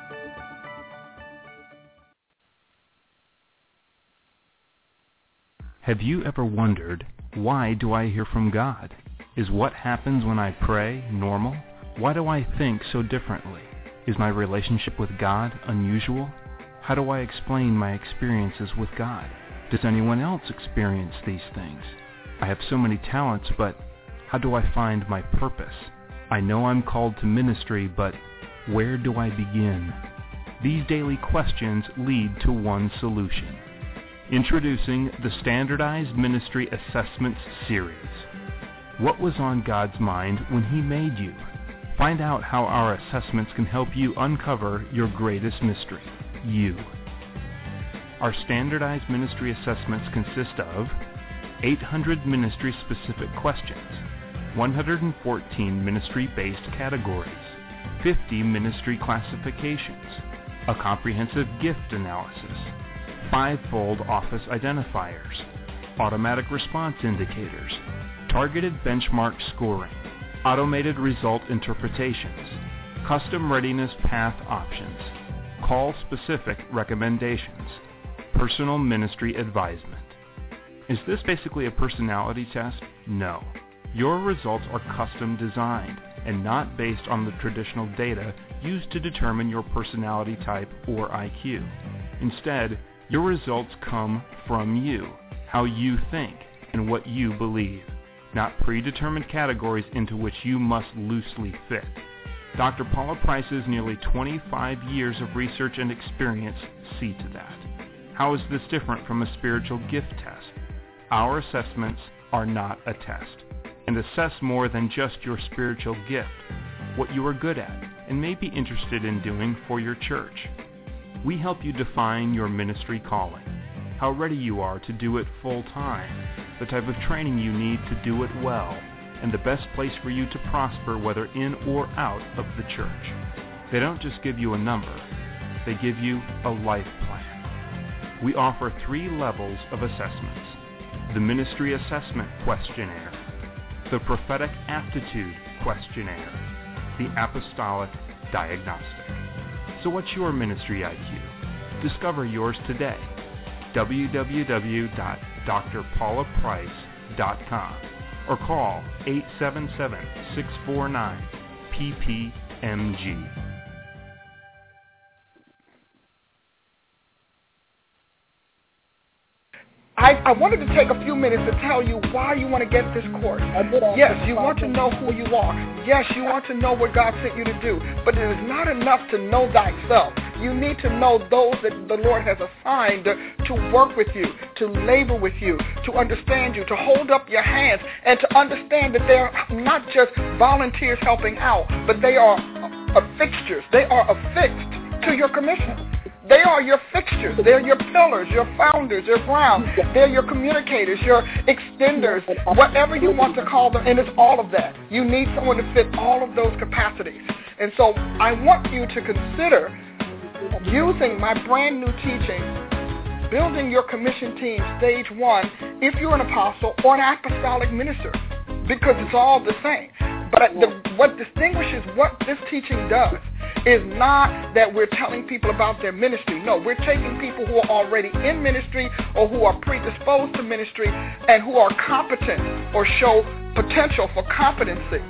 Speaker 8: Have you ever wondered, why do I hear from God? Is what happens when I pray normal? Why do I think so differently? Is my relationship with God unusual? How do I explain my experiences with God? Does anyone else experience these things? I have so many talents, but how do I find my purpose? I know I'm called to ministry, but where do I begin? These daily questions lead to one solution. Introducing the Standardized Ministry Assessments Series. What was on God's mind when he made you? Find out how our assessments can help you uncover your greatest mystery, you. Our standardized ministry assessments consist of 800 ministry-specific questions, 114 ministry-based categories, 50 ministry classifications, a comprehensive gift analysis, 5-fold office identifiers, automatic response indicators, targeted benchmark scoring, automated result interpretations, custom readiness path options, call-specific recommendations, personal ministry advisement. Is this basically a personality test? No. Your results are custom designed and not based on the traditional data used to determine your personality type or IQ. Instead, your results come from you, how you think, and what you believe, not predetermined categories into which you must loosely fit. Dr. Paula Price's nearly 25 years of research and experience see to that. How is this different from a spiritual gift test? Our assessments are not a test, and assess more than just your spiritual gift, what you are good at, and may be interested in doing for your church. We help you define your ministry calling, how ready you are to do it full time, the type of training you need to do it well, and the best place for you to prosper whether in or out of the church. They don't just give you a number, they give you a life plan. We offer 3 levels of assessments: the Ministry Assessment Questionnaire, the Prophetic Aptitude Questionnaire, the Apostolic Diagnostic. So what's your ministry IQ? Discover yours today. www.drpaulaprice.com or call 877-649-PPMG.
Speaker 4: I wanted to take a few minutes to tell you why you want to get this course. Yes, you want to know who you are. Yes, you want to know what God sent you to do. But it is not enough to know thyself. You need to know those that the Lord has assigned to work with you, to labor with you, to understand you, to hold up your hands, and to understand that they're not just volunteers helping out, but they are fixtures. They are affixed to your commission. They are your fixtures. They're your pillars, your founders, your ground. They're your communicators, your extenders, whatever you want to call them, and it's all of that. You need someone to fit all of those capacities. And so I want you to consider using my brand new teaching, Building Your Commission Team, Stage 1, if you're an apostle or an apostolic minister, because it's all the same. But what distinguishes what this teaching does is not that we're telling people about their ministry. No, we're taking people who are already in ministry or who are predisposed to ministry and who are competent or show potential for competency.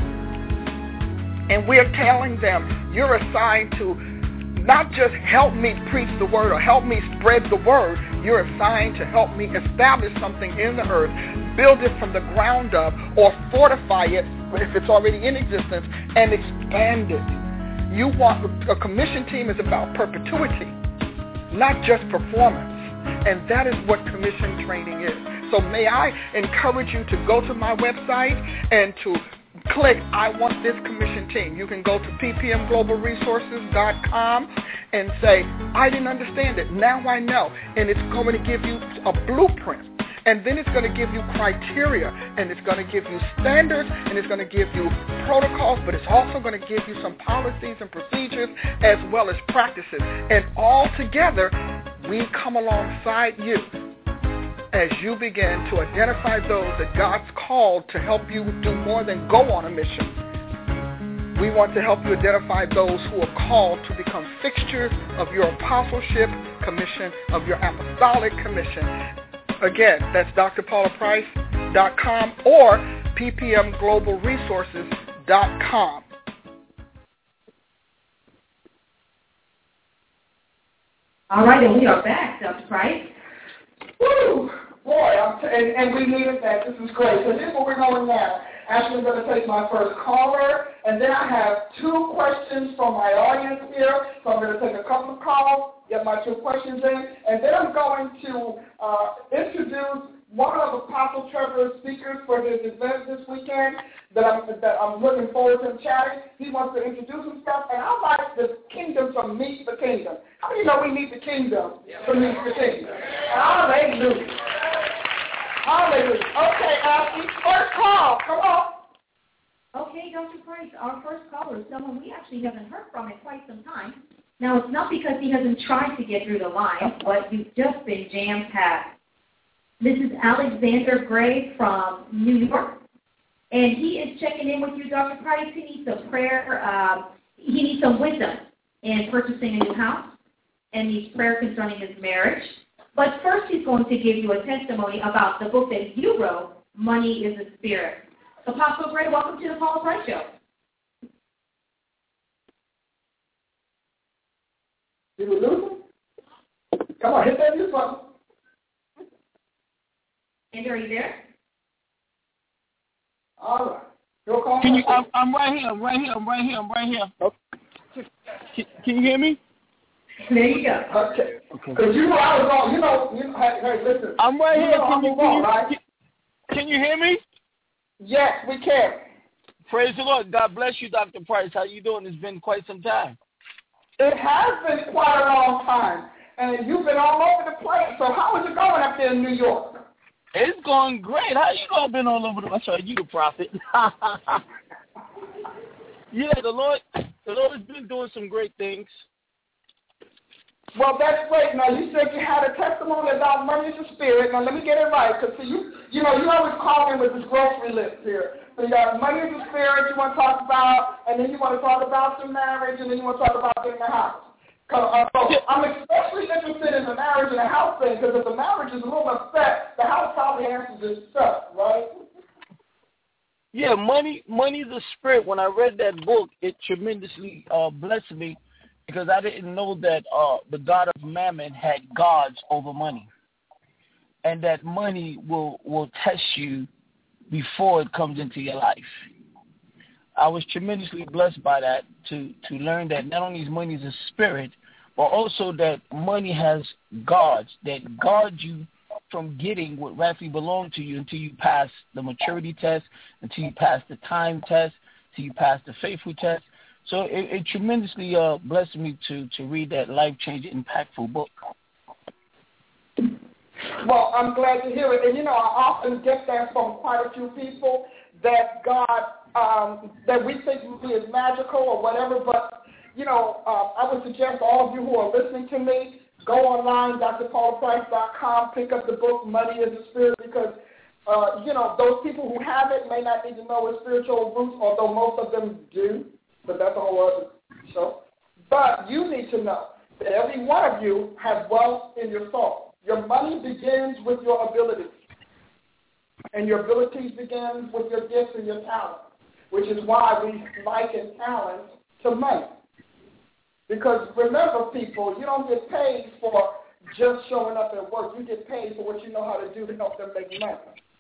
Speaker 4: And we're telling them, you're assigned to not just help me preach the word or help me spread the word. You're assigned to help me establish something in the earth, build it from the ground up, or fortify it if it's already in existence, and expand it. You want a commission team is about perpetuity, not just performance. And that is what commission training is. So may I encourage you to go to my website and to click I want this commission team. You can go to ppmglobalresources.com and say, I didn't understand it. Now I know. And it's going to give you a blueprint. And then it's going to give you criteria, and it's going to give you standards, and it's going to give you protocols, but it's also going to give you some policies and procedures as well as practices. And all together, we come alongside you as you begin to identify those that God's called to help you do more than go on a mission. We want to help you identify those who are called to become fixtures of your apostleship commission, of your apostolic commission. Again, that's drpaulaprice.com or ppmglobalresources.com.
Speaker 1: All right, and we are back, Dr. Price.
Speaker 4: Woo! Boy, and we needed that. This is great. So here's what we're going now. Actually, I'm going to take my first caller, and then I have 2 questions from my audience here. So I'm going to take a couple of calls, get my 2 questions in, and then I'm going to introduce one of Apostle Trevor's speakers for his event this weekend that I'm looking forward to chatting. He wants to introduce himself, and I like the kingdom from Meet the Kingdom. How many know we need the kingdom to meet the kingdom? Hallelujah. Hallelujah. Okay, Ashley, first call. Come on.
Speaker 1: Okay, Dr. Price, our first caller is someone we actually haven't heard from in quite some time. Now, it's not because he hasn't tried to get through the line, but you've just been jam-packed. This is Alexander Gray from New York, and he is checking in with you, Dr. Price. He needs some prayer. He needs some wisdom in purchasing a new house, and needs prayer concerning his marriage. But first, he's going to give you a testimony about the book that you wrote, Money is a Spirit. Apostle Gray, welcome to the Paula Price Show.
Speaker 4: Did we lose him? Come on, hit that mute button.
Speaker 1: And are you there?
Speaker 4: All right. Your call.
Speaker 9: I'm right here. Okay. Can you hear me?
Speaker 1: There you go.
Speaker 4: Okay. Because you know I was on. Hey, listen.
Speaker 9: I'm right here.
Speaker 4: Can you
Speaker 9: hear me?
Speaker 4: Yes, we can.
Speaker 9: Praise the Lord. God bless you, Dr. Price. How you doing? It's been quite some time.
Speaker 4: It has been quite a long time, and you've been all over the place. So how is it going up there in New York?
Speaker 9: It's going great. How you going? Been all over the? I'm sorry, you the prophet. Yeah, the Lord has been doing some great things.
Speaker 4: Well, that's great. Now, you said you had a testimony about money is a spirit. Now, let me get it right, because you always call me with this grocery list here. So you got money is a spirit you want to talk about, and then you want to talk about your marriage, and then you want to talk about getting a house. So I'm especially interested in the marriage and the house thing, because if the marriage is a little upset, the house probably answers itself, right?
Speaker 9: Yeah, money is a spirit. When I read that book, it tremendously blessed me, because I didn't know that the God of Mammon had gods over money, and that money will test you before it comes into your life. I was tremendously blessed by that to learn that not only is money a spirit, but also that money has gods that guard you from getting what rightfully belongs to you until you pass the maturity test, until you pass the time test, until you pass the faithful test. So it tremendously blessed me to read that life-changing, impactful book.
Speaker 4: Well, I'm glad to hear it. And, I often get that from quite a few people, that God, that we think is magical or whatever. But, I would suggest all of you who are listening to me, go online, drpaulaprice.com, pick up the book, Money is a Spirit, because, those people who have it may not need to know its spiritual roots, although most of them do. But that's a whole other show. But you need to know that every one of you has wealth in your soul. Your money begins with your abilities. And your abilities begin with your gifts and your talents, which is why we liken talent to money. Because remember, people, you don't get paid for just showing up at work. You get paid for what you know how to do to help them make money.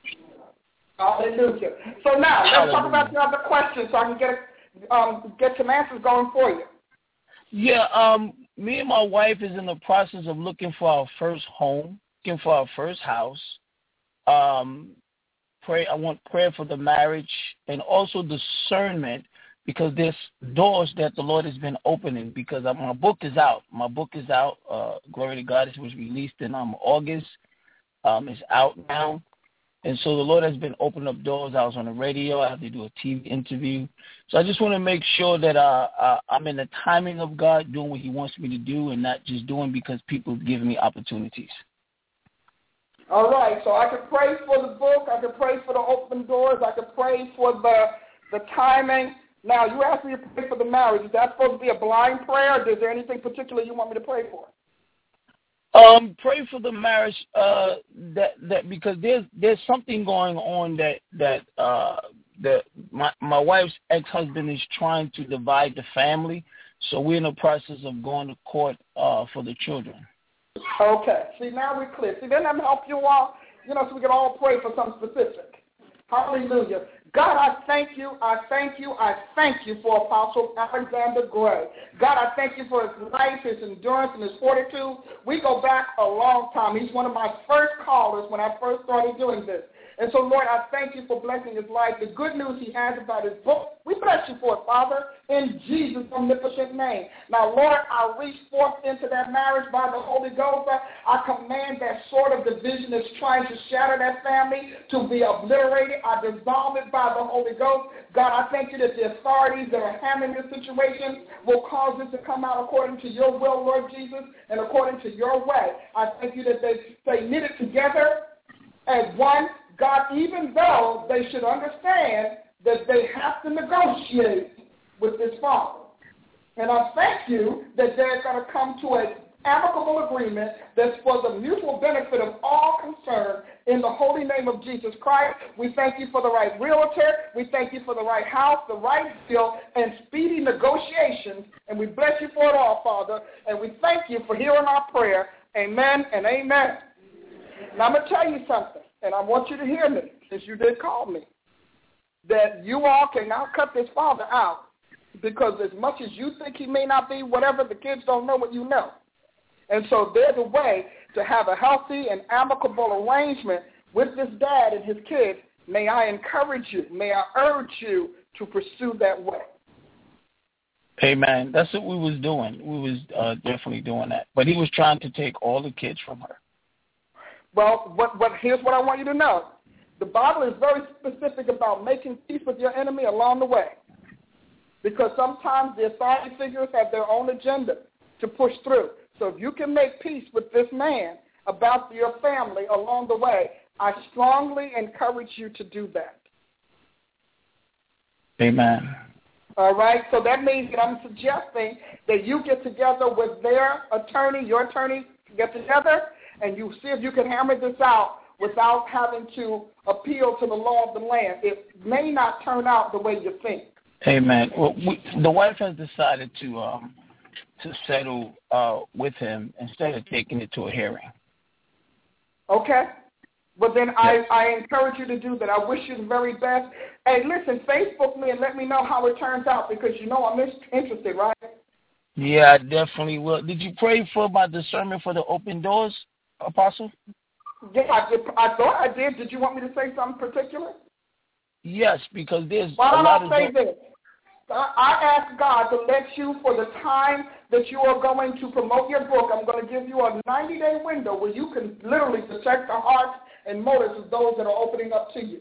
Speaker 4: Hallelujah. So now, let's talk about the other questions so I can get some answers going for you.
Speaker 9: Yeah, me and my wife is in the process of looking for our first home, looking for our first house. I want prayer for the marriage and also discernment, because there's doors that the Lord has been opening, because my book is out. My book is out. Glory to God. It was released in August. It's out now. And so the Lord has been opening up doors. I was on the radio. I had to do a TV interview. So I just want to make sure that I'm in the timing of God, doing what he wants me to do, and not just doing because people have given me opportunities.
Speaker 4: All right. So I can pray for the book. I can pray for the open doors. I can pray for the timing. Now, you asked me to pray for the marriage. Is that supposed to be a blind prayer, or is there anything particular you want me to pray for?
Speaker 9: Pray for the marriage, that because there's something going on that my wife's ex-husband is trying to divide the family, so we're in the process of going to court for the children.
Speaker 4: Okay. See, now we're clear. See, then I'm help you all, so we can all pray for something specific. Hallelujah. God, I thank you for Apostle Alexander Gray. God, I thank you for his life, his endurance, and his fortitude. We go back a long time. He's one of my first callers when I first started doing this. And so, Lord, I thank you for blessing his life. The good news he has about his book, we bless you for it, Father, in Jesus' omnipotent name. Now, Lord, I reach forth into that marriage by the Holy Ghost. I command that sword of division that's trying to shatter that family to be obliterated. I dissolve it by the Holy Ghost. God, I thank you that the authorities that are handling this situation will cause this to come out according to your will, Lord Jesus, and according to your way. I thank you that they stay knitted together as one. God, even though they should understand that they have to negotiate with this father. And I thank you that they're going to come to an amicable agreement that's for the mutual benefit of all concerned. In the holy name of Jesus Christ, we thank you for the right realtor. We thank you for the right house, the right deal, and speedy negotiations. And we bless you for it all, Father. And we thank you for hearing our prayer. Amen and amen. Now, I'm going to tell you something. And I want you to hear me, since you did call me, that you all can now cut this father out, because as much as you think he may not be whatever, the kids don't know what you know. And so there's a way to have a healthy and amicable arrangement with this dad and his kids may I encourage you, may I urge you to pursue that way.
Speaker 9: Amen. That's what we was doing. We was definitely doing that. But he was trying to take all the kids from her.
Speaker 4: Well, here's what I want you to know. The Bible is very specific about making peace with your enemy along the way. Because sometimes the authority figures have their own agenda to push through. So if you can make peace with this man about your family along the way, I strongly encourage you to do that.
Speaker 9: Amen.
Speaker 4: All right? So that means that I'm suggesting that you get together with their attorney, your attorney, get together, and you see if you can hammer this out without having to appeal to the law of the land. It may not turn out the way you think.
Speaker 9: Amen. Well, the wife has decided to settle with him instead of taking it to a hearing.
Speaker 4: Okay. Well, then yes. I encourage you to do that. I wish you the very best. Hey, listen, Facebook me and let me know how it turns out because you know I'm interested, right?
Speaker 9: Yeah, I definitely will. Did you pray for my discernment for the open doors, Apostle?
Speaker 4: Yeah, I thought I did. Did you want me to say something particular?
Speaker 9: Yes, because there's
Speaker 4: Why don't
Speaker 9: a lot
Speaker 4: I
Speaker 9: of...
Speaker 4: say this? I ask God to let you, for the time that you are going to promote your book, I'm going to give you a 90-day window where you can literally detect the hearts and motives of those that are opening up to you.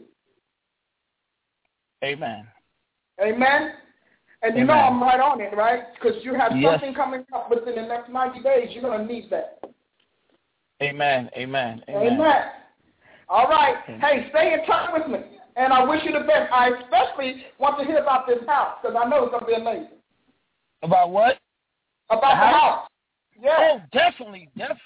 Speaker 9: Amen.
Speaker 4: Amen? And you know I'm right on it, right? Because you have something coming up within the next 90 days. You're going to need that.
Speaker 9: Amen. Amen.
Speaker 4: Amen. Amen. All right. Hey, stay in touch with me. And I wish you the best. I especially want to hear about this house because I know it's going to be amazing.
Speaker 9: About what?
Speaker 4: About the house. Yeah.
Speaker 9: Oh, definitely.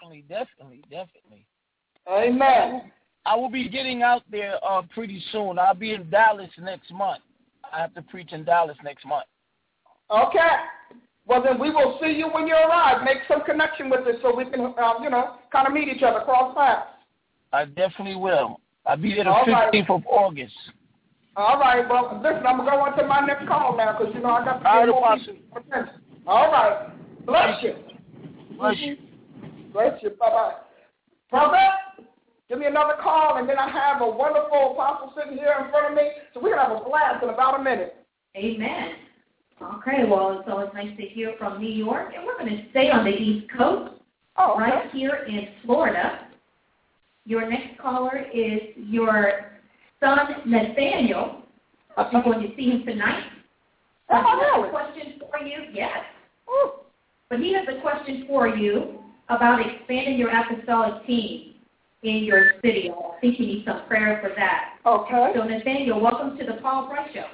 Speaker 4: Amen.
Speaker 9: I will be getting out there pretty soon. I'll be in Dallas next month. I have to preach in Dallas next month.
Speaker 4: Okay. Well, then we will see you when you arrive. Make some connection with us so we can, kind of meet each other, cross paths.
Speaker 9: I definitely will. I'll be there the 15th of August.
Speaker 4: All right. Well, listen, I'm going to go on to my next call now because, I got to
Speaker 9: get more people
Speaker 4: attention. All right. Bless you.
Speaker 9: Bless you.
Speaker 4: Bless you. Bye-bye. Brother, give me another call, and then I have a wonderful apostle sitting here in front of me, so we're going to have a blast in about a minute.
Speaker 1: Amen. Okay, well, it's always nice to hear from New York, and we're going to stay on the East Coast, right here in Florida. Your next caller is your son, Nathaniel. You're going to see him tonight. He has a question for you. Yes. But he has a question for you about expanding your apostolic team in your city. I think you need some prayer for that.
Speaker 4: Okay.
Speaker 1: So, Nathaniel, welcome to the Paula Price Show.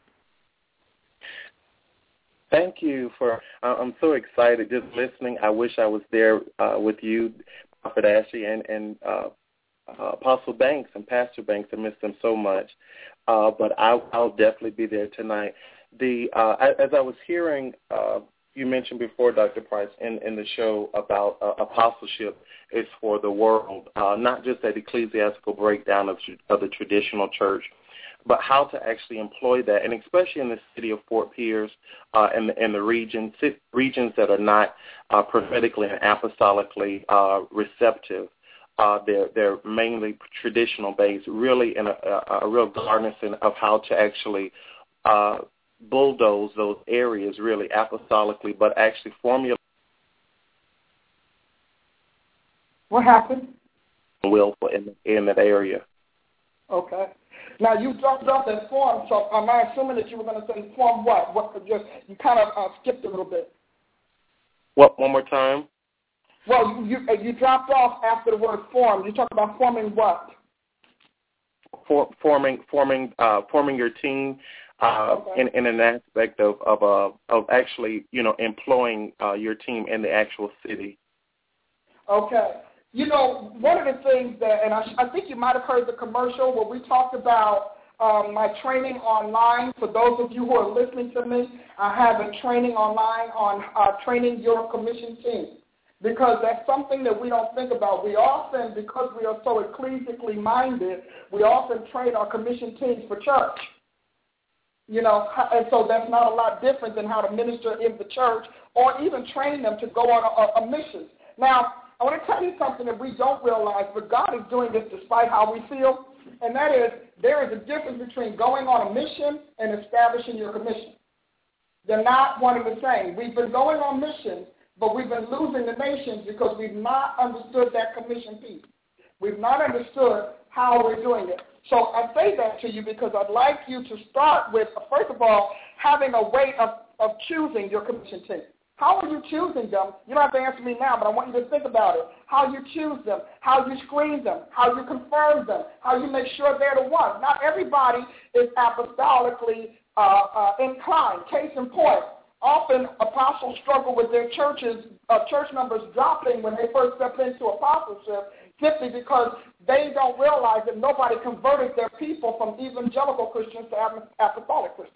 Speaker 10: Thank you I'm so excited just listening. I wish I was there with you, Prophet Ashley, and Apostle Banks and Pastor Banks. I miss them so much. But I'll definitely be there tonight. As I was hearing you mentioned before, Dr. Price, in the show about apostleship is for the world, not just that ecclesiastical breakdown of the traditional church, but how to actually employ that, and especially in the city of Fort Pierce and the regions that are not prophetically and apostolically receptive. They're mainly traditional based, really in a real garnishing of how to actually bulldoze those areas really apostolically, but actually formulate.
Speaker 4: What happened?
Speaker 10: Will in that area.
Speaker 4: Okay. Now, you dropped off that form, so am I assuming that you were going to say form what? You kind of skipped a little bit.
Speaker 10: What, one more time?
Speaker 4: Well, you dropped off after the word form. You talked about forming what? Forming
Speaker 10: your team in an aspect of actually, employing your team in the actual city.
Speaker 4: Okay. One of the things that, and I think you might have heard the commercial where we talked about my training online. For those of you who are listening to me, I have a training online on training your commission team, because that's something that we don't think about. We often, because we are so ecclesiastically minded, we often train our commission teams for church. And so that's not a lot different than how to minister in the church or even train them to go on a mission. Now, I want to tell you something that we don't realize, but God is doing this despite how we feel. and that is there is a difference between going on a mission and establishing your commission. They're not one and the same. We've been going on missions, but we've been losing the nations because we've not understood that commission piece. We've not understood how we're doing it. So I say that to you because I'd like you to start with, first of all, having a way of choosing your commission team. How are you choosing them? You don't have to answer me now, but I want you to think about it. How you choose them, how you screen them, how you confirm them, how you make sure they're the ones. Not everybody is apostolically inclined. Case in point, often apostles struggle with their churches, church numbers dropping when they first step into apostleship, simply because they don't realize that nobody converted their people from evangelical Christians to apostolic Christians.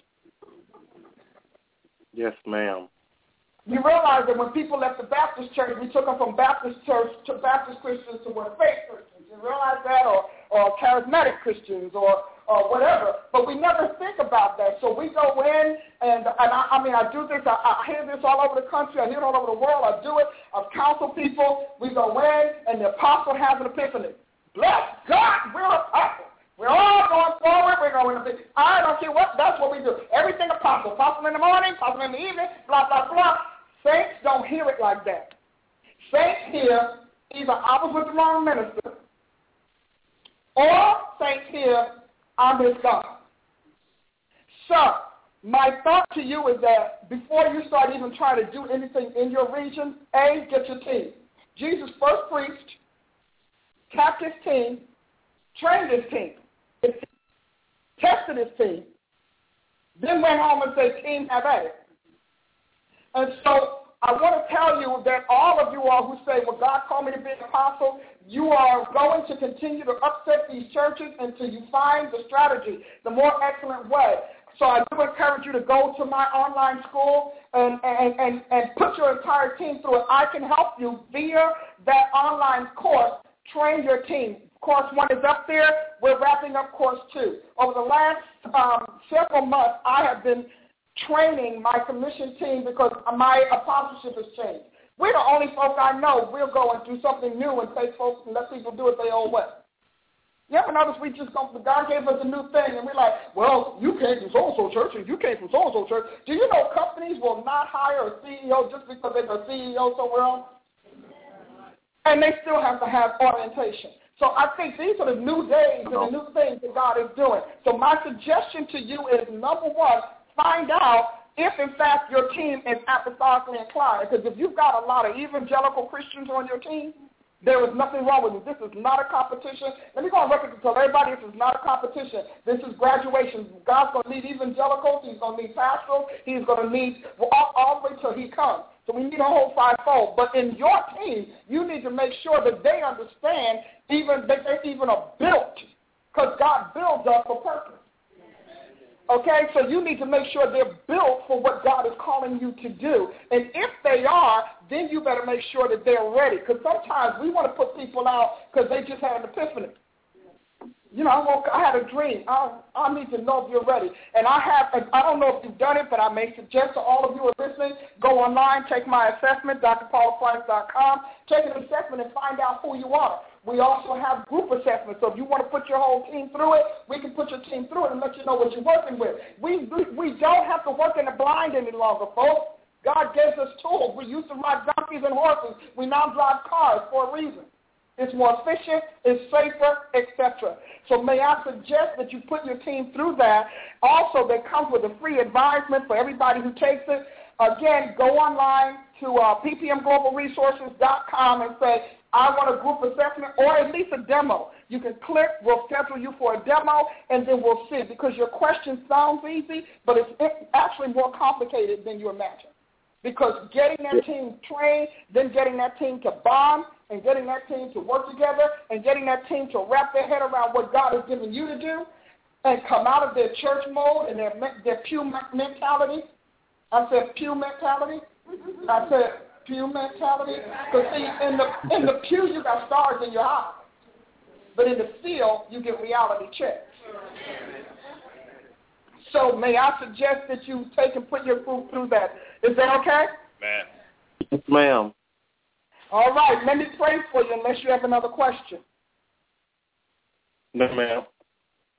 Speaker 10: Yes, ma'am.
Speaker 4: You realize that when people left the Baptist church, we took them from Baptist church to Baptist Christians to what, faith Christians. You realize that? Or charismatic Christians or whatever. But we never think about that. So we go in, and I do this. I hear this all over the country. I hear it all over the world. I do it. I counsel people. We go in, and the apostle has an epiphany. Bless God, we're apostles. We're all going forward. We're going to be, I don't care what, that's what we do. Everything apostle. Apostle in the morning, apostle in the evening, blah, blah, blah. Saints don't hear it like that. Saints hear either I was with the wrong minister, or saints hear I'm his God. So, my thought to you is that before you start even trying to do anything in your region, A, get your team. Jesus first preached, capped his team, trained his team, tested his team, then went home and said, team, have at it. And so I want to tell you that all of you all who say, well, God called me to be an apostle, you are going to continue to upset these churches until you find the strategy, the more excellent way. So I do encourage you to go to my online school and put your entire team through it. I can help you via that online course, train your team. Course 1 is up there. We're wrapping up course 2. Over the last several months, I have been training my commission team because my apostleship has changed. We're the only folk I know. We'll go and do something new and take folks and let people do it their own way. You ever notice God gave us a new thing and we're like, well, you came from so-and-so church and you came from so-and-so church. Do you know companies will not hire a CEO just because they're a CEO somewhere else? And they still have to have orientation. So I think these are the new days and the new things that God is doing. So my suggestion to you is, number one, find out if, in fact, your team is apostolically inclined. Because if you've got a lot of evangelical Christians on your team, there is nothing wrong with it. This is not a competition. Let me go on record to tell everybody this is not a competition. This is graduation. God's going to need evangelicals. He's going to need pastors. He's going to need all the way till he comes. So we need a whole fivefold. But in your team, you need to make sure that they understand that they even are built, because God builds us for purpose. Okay, so you need to make sure they're built for what God is calling you to do. And if they are, then you better make sure that they're ready. Because sometimes we want to put people out because they just had an epiphany. You know, I had a dream. I need to know if you're ready. And I don't know if you've done it, but I may suggest to all of you who are listening, go online, take my assessment, drpaulaprice.com, take an assessment and find out who you are. We also have group assessments, so if you want to put your whole team through it, we can put your team through it and let you know what you're working with. We don't have to work in the blind any longer, folks. God gave us tools. We used to ride donkeys and horses. We now drive cars for a reason. It's more efficient, it's safer, etc. So may I suggest that you put your team through that. Also, that comes with a free advisement for everybody who takes it. Again, go online to ppmglobalresources.com and say, I want a group assessment or at least a demo. You can click, we'll schedule you for a demo, and then we'll see. Because your question sounds easy, but it's actually more complicated than you imagine. Because getting that team trained, then getting that team to bond, and getting that team to work together, and getting that team to wrap their head around what God has given you to do, and come out of their church mode and their pew mentality. I said pew mentality. I said pew mentality. Because see, in the pew you got stars in your eye, but in the field you get reality checks. So may I suggest that you take and put your group through that. Is that okay?
Speaker 10: Ma'am. Yes, ma'am.
Speaker 4: All right. Let me pray for you unless you have another question.
Speaker 10: No, ma'am.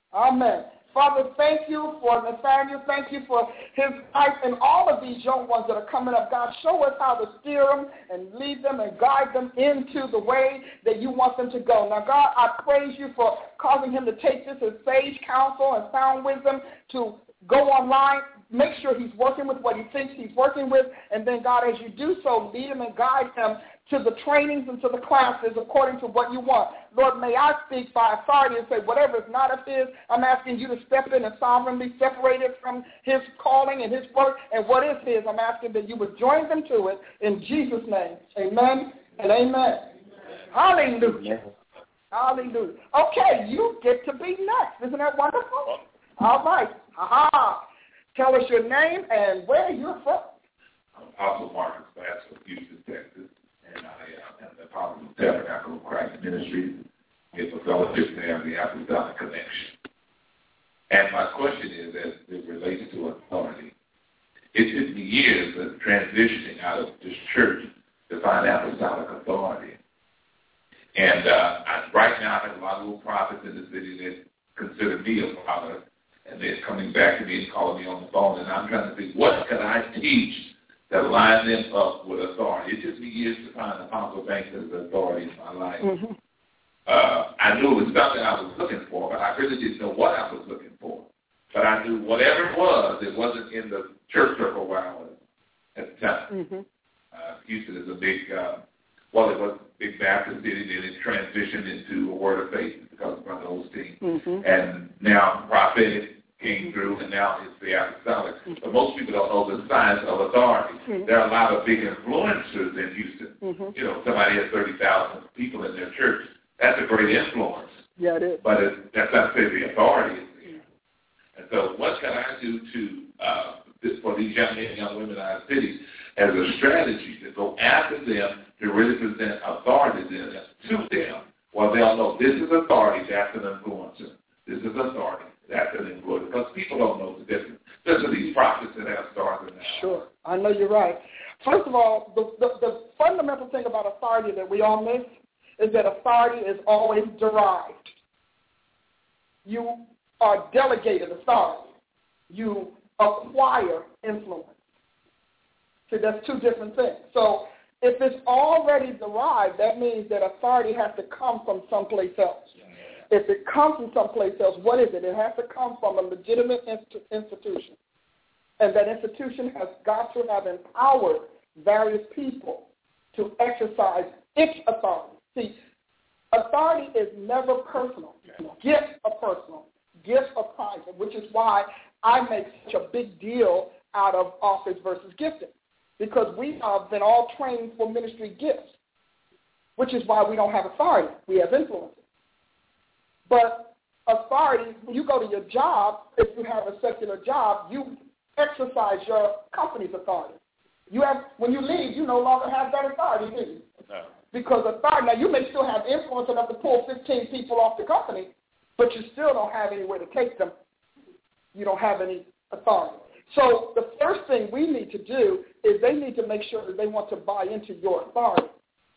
Speaker 4: Amen. Father, thank you for Nathaniel. Thank you for his life and all of these young ones that are coming up. God, show us how to steer them and lead them and guide them into the way that you want them to go. Now, God, I praise you for causing him to take this as sage counsel and sound wisdom to go online, make sure he's working with what he thinks he's working with, and then, God, as you do so, lead him and guide him to the trainings and to the classes according to what you want. Lord, may I speak by authority and say whatever is not of his, I'm asking you to step in and sovereignly separate it from his calling and his work, and what is his, I'm asking that you would join them to it in Jesus' name. Amen and amen. Hallelujah. Hallelujah. Okay, you get to be next. Isn't that wonderful? All right. Aha. Tell us your name and where you're from.
Speaker 11: I'm Apostle Marcus Bass of Houston, Texas, and I am the Apostle of Tabernacle of Christ Ministry. It's a fellowship there, the Apostolic Connection. And my question is, as it relates to authority, it took me years of transitioning out of this church to find apostolic authority. And right now I have a lot of little prophets in the city that consider me a prophet, and they're coming back to me and calling me on the phone, and I'm trying to think, what can I teach that line them up with authority? It took me years to find Apostle Banks as authority in my life. Mm-hmm. I knew it was something I was looking for, but I really didn't know what I was looking for. But I knew whatever it wasn't in the church circle where I was at the time. Mm-hmm. Houston is a big, it was a big Baptist city, then it transitioned into a Word of Faith because of Brother Osteen. Mm-hmm. And now prophetic came through, and now it's the apostolic. Mm-hmm. But most people don't know the science of authority. Mm-hmm. There are a lot of big influencers in Houston. Mm-hmm. You know, somebody has 30,000 people in their church. That's a great influence.
Speaker 4: Yeah, it is.
Speaker 11: But that's not to say the authority is there. And so what can I do to for these young men and young women in our cities as a strategy to go after them, to really present authority to them, while they'll know this is authority, that's an influencer. This is authority, that's an influencer. Because people don't know the difference. Especially these prophets that have stars in their
Speaker 4: Sure, I know you're right. First of all, the fundamental thing about authority that we all miss is that authority is always derived. You are delegated authority. You acquire influence. See, that's two different things. So if it's already derived, that means that authority has to come from someplace else. If it comes from someplace else, what is it? It has to come from a legitimate institution. And that institution has got to have empowered various people to exercise its authority. See, authority is never personal. Gifts are personal. Gifts are private, which is why I make such a big deal out of office versus gifting, because we have been all trained for ministry gifts, which is why we don't have authority. We have influence. But authority, when you go to your job, if you have a secular job, you exercise your company's authority. When you leave, you no longer have that authority, do you? No. Because authority, now you may still have influence enough to pull 15 people off the company, but you still don't have anywhere to take them. You don't have any authority. So the first thing we need to do is they need to make sure that they want to buy into your authority.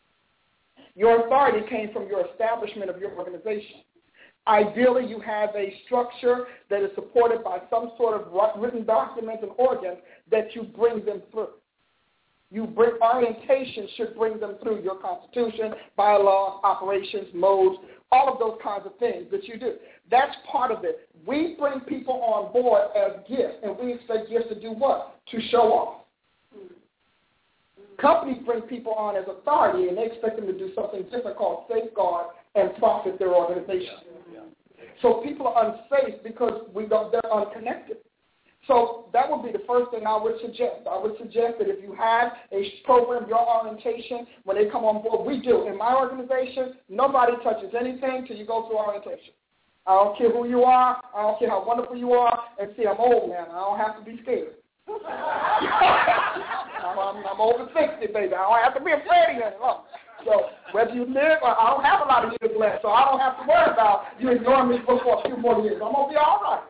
Speaker 4: Your authority came from your establishment of your organization. Ideally, you have a structure that is supported by some sort of written documents and organs that you bring them through. Orientation should bring them through your constitution, bylaws, operations, modes, all of those kinds of things that you do. That's part of it. We bring people on board as gifts, and we expect gifts to do what? To show off. Companies bring people on as authority, and they expect them to do something different called safeguard and profit their organization. So people are unsafe because they're unconnected. So that would be the first thing I would suggest. I would suggest that if you have a program, your orientation, when they come on board, we do. In my organization, nobody touches anything till you go through orientation. I don't care who you are. I don't care how wonderful you are. And see, I'm old now. I don't have to be scared. I'm over 60, baby. I don't have to be afraid anymore. So whether you live, I don't have a lot of years left, so I don't have to worry about you ignoring me for a few more years. I'm going to be all right.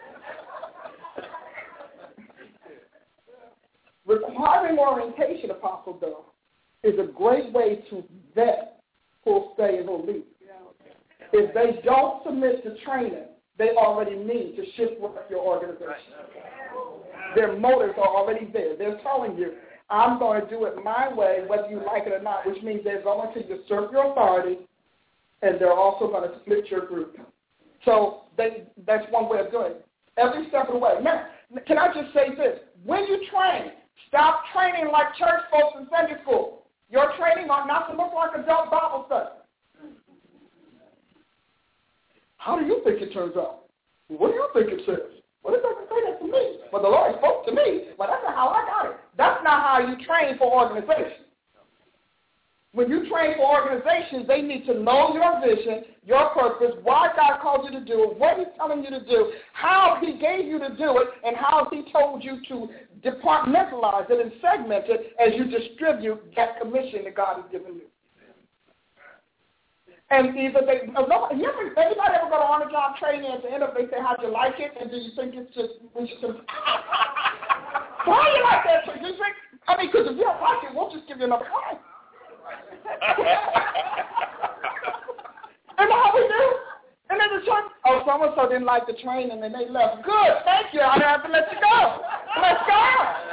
Speaker 4: Requiring orientation, Apostle Bill, is a great way to vet who'll stay and who'll leave. If they don't submit to training, they already need to shift your organization. Their motives are already there. They're telling you, I'm going to do it my way, whether you like it or not, which means they're going to usurp your authority, and they're also going to split your group. So that's one way of doing it. Every step of the way. Now, can I just say this? When you train, stop training like church folks in Sunday school. Your training ought not to look like adult Bible study. How do you think it turns out? What do you think it says? Well, it doesn't say that to me. But the Lord spoke to me. Well, that's not how I got it. That's not how you train for organizations. When you train for organizations, they need to know your vision, your purpose, why God called you to do it, what he's telling you to do, how he gave you to do it, and how he told you to departmentalize it and segment it as you distribute that commission that God has given you. And either anybody ever go to on-the-job training and at the end of it, they say, how'd you like it? And do you think it's just, why you like that? Do you think, because if you don't like it, we'll just give you another class. And how we do? And then the church, so-and-so didn't like the training and they left. Good, thank you. I don't have to let you go. Let's go.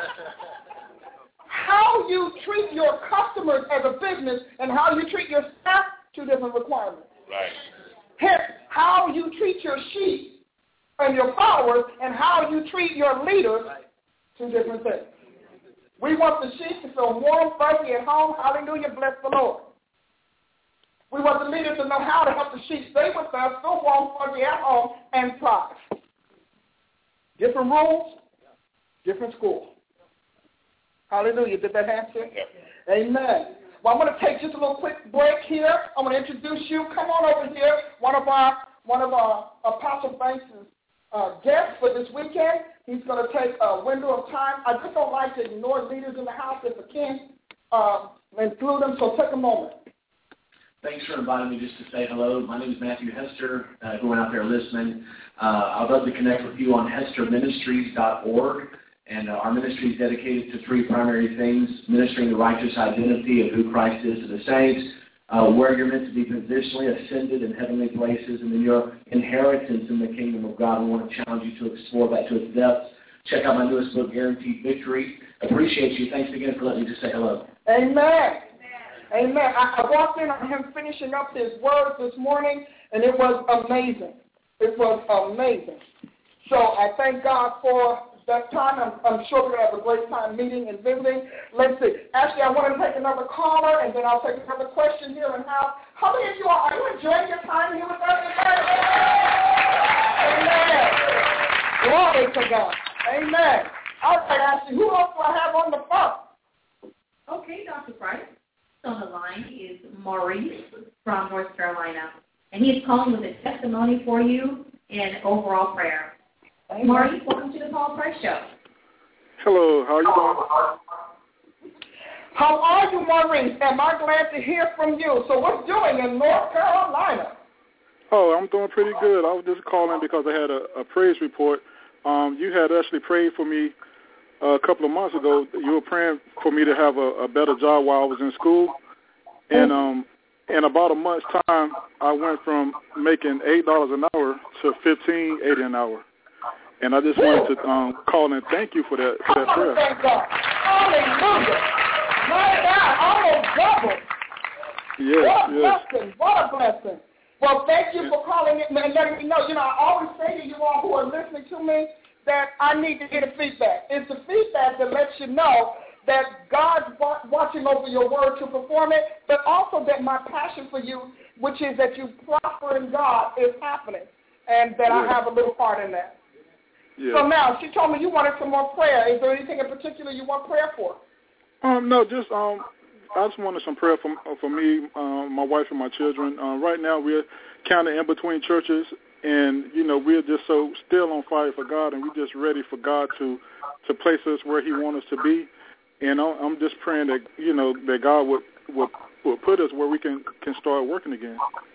Speaker 4: How you treat your customers as a business and how you treat your staff, two different requirements.
Speaker 11: Right.
Speaker 4: Hence, how you treat your sheep and your followers and how you treat your leaders, two different things. We want the sheep to feel warm, fuzzy at home. Hallelujah, bless the Lord. We want the leaders to know how to help the sheep stay with us, feel warm, fuzzy at home, and thrive. Different rules, different school. Hallelujah. Did that answer?
Speaker 11: Yep.
Speaker 4: Amen. Well, I'm going to take just a little quick break here. I'm going to introduce you. Come on over here. One of our Apostle Banks' guests for this weekend. He's going to take a window of time. I just don't like to ignore leaders in the house if I can include them, so take a moment.
Speaker 12: Thanks for inviting me just to say hello. My name is Matthew Hester. Everyone out there listening, I'd love to connect with you on hesterministries.org. And our ministry is dedicated to three primary things: ministering the righteous identity of who Christ is to the saints, where you're meant to be positionally ascended in heavenly places, and then your inheritance in the kingdom of God. We want to challenge you to explore that to its depths. Check out my newest book, Guaranteed Victory. Appreciate you. Thanks again for letting me just say hello.
Speaker 4: Amen. Amen. I walked in on him finishing up his words this morning, and it was amazing. It was amazing. So I thank God for that time. I'm sure we're going to have a great time meeting and visiting. Let's see. Actually, I want to take another caller, and then I'll take another question here in house. How many of you are you enjoying your time here with us today? Amen. Glory to God. Amen. All right, Ashley, who else do I have on the phone?
Speaker 1: Okay, Dr. Price. On the line is Maurice from North Carolina, and he is calling with a testimony for you and overall prayer. Maurice, welcome to the Paula Price Show.
Speaker 13: Hello, how are you doing?
Speaker 4: How are you, Maurice? Am I glad to hear from you? So what's doing in North Carolina?
Speaker 13: Oh, I'm doing pretty good. I was just calling because I had a praise report. You had actually prayed for me a couple of months ago. You were praying for me to have a better job while I was in school. And in about a month's time, I went from making $8 an hour to $15.80 an hour. And I just wanted to call and thank you for that prayer.
Speaker 4: Thank God. Hallelujah. My God, almost double.
Speaker 13: Yes,
Speaker 4: what a blessing. What a blessing. Well, thank you for calling in and letting me know. I always say to you all who are listening to me that I need to get a feedback. It's the feedback that lets you know that God's watching over your word to perform it, but also that my passion for you, which is that you prosper in God, is happening, and that I have a little part in that. Yeah. So now, she told me you wanted some more prayer. Is there anything in particular you want prayer for?
Speaker 13: No, just I just wanted some prayer for me, my wife, and my children. Right now, we're kind of in between churches, and we're just so still on fire for God, and we're just ready for God to place us where He wants us to be. And I'm just praying that that God would put us where we can start working again.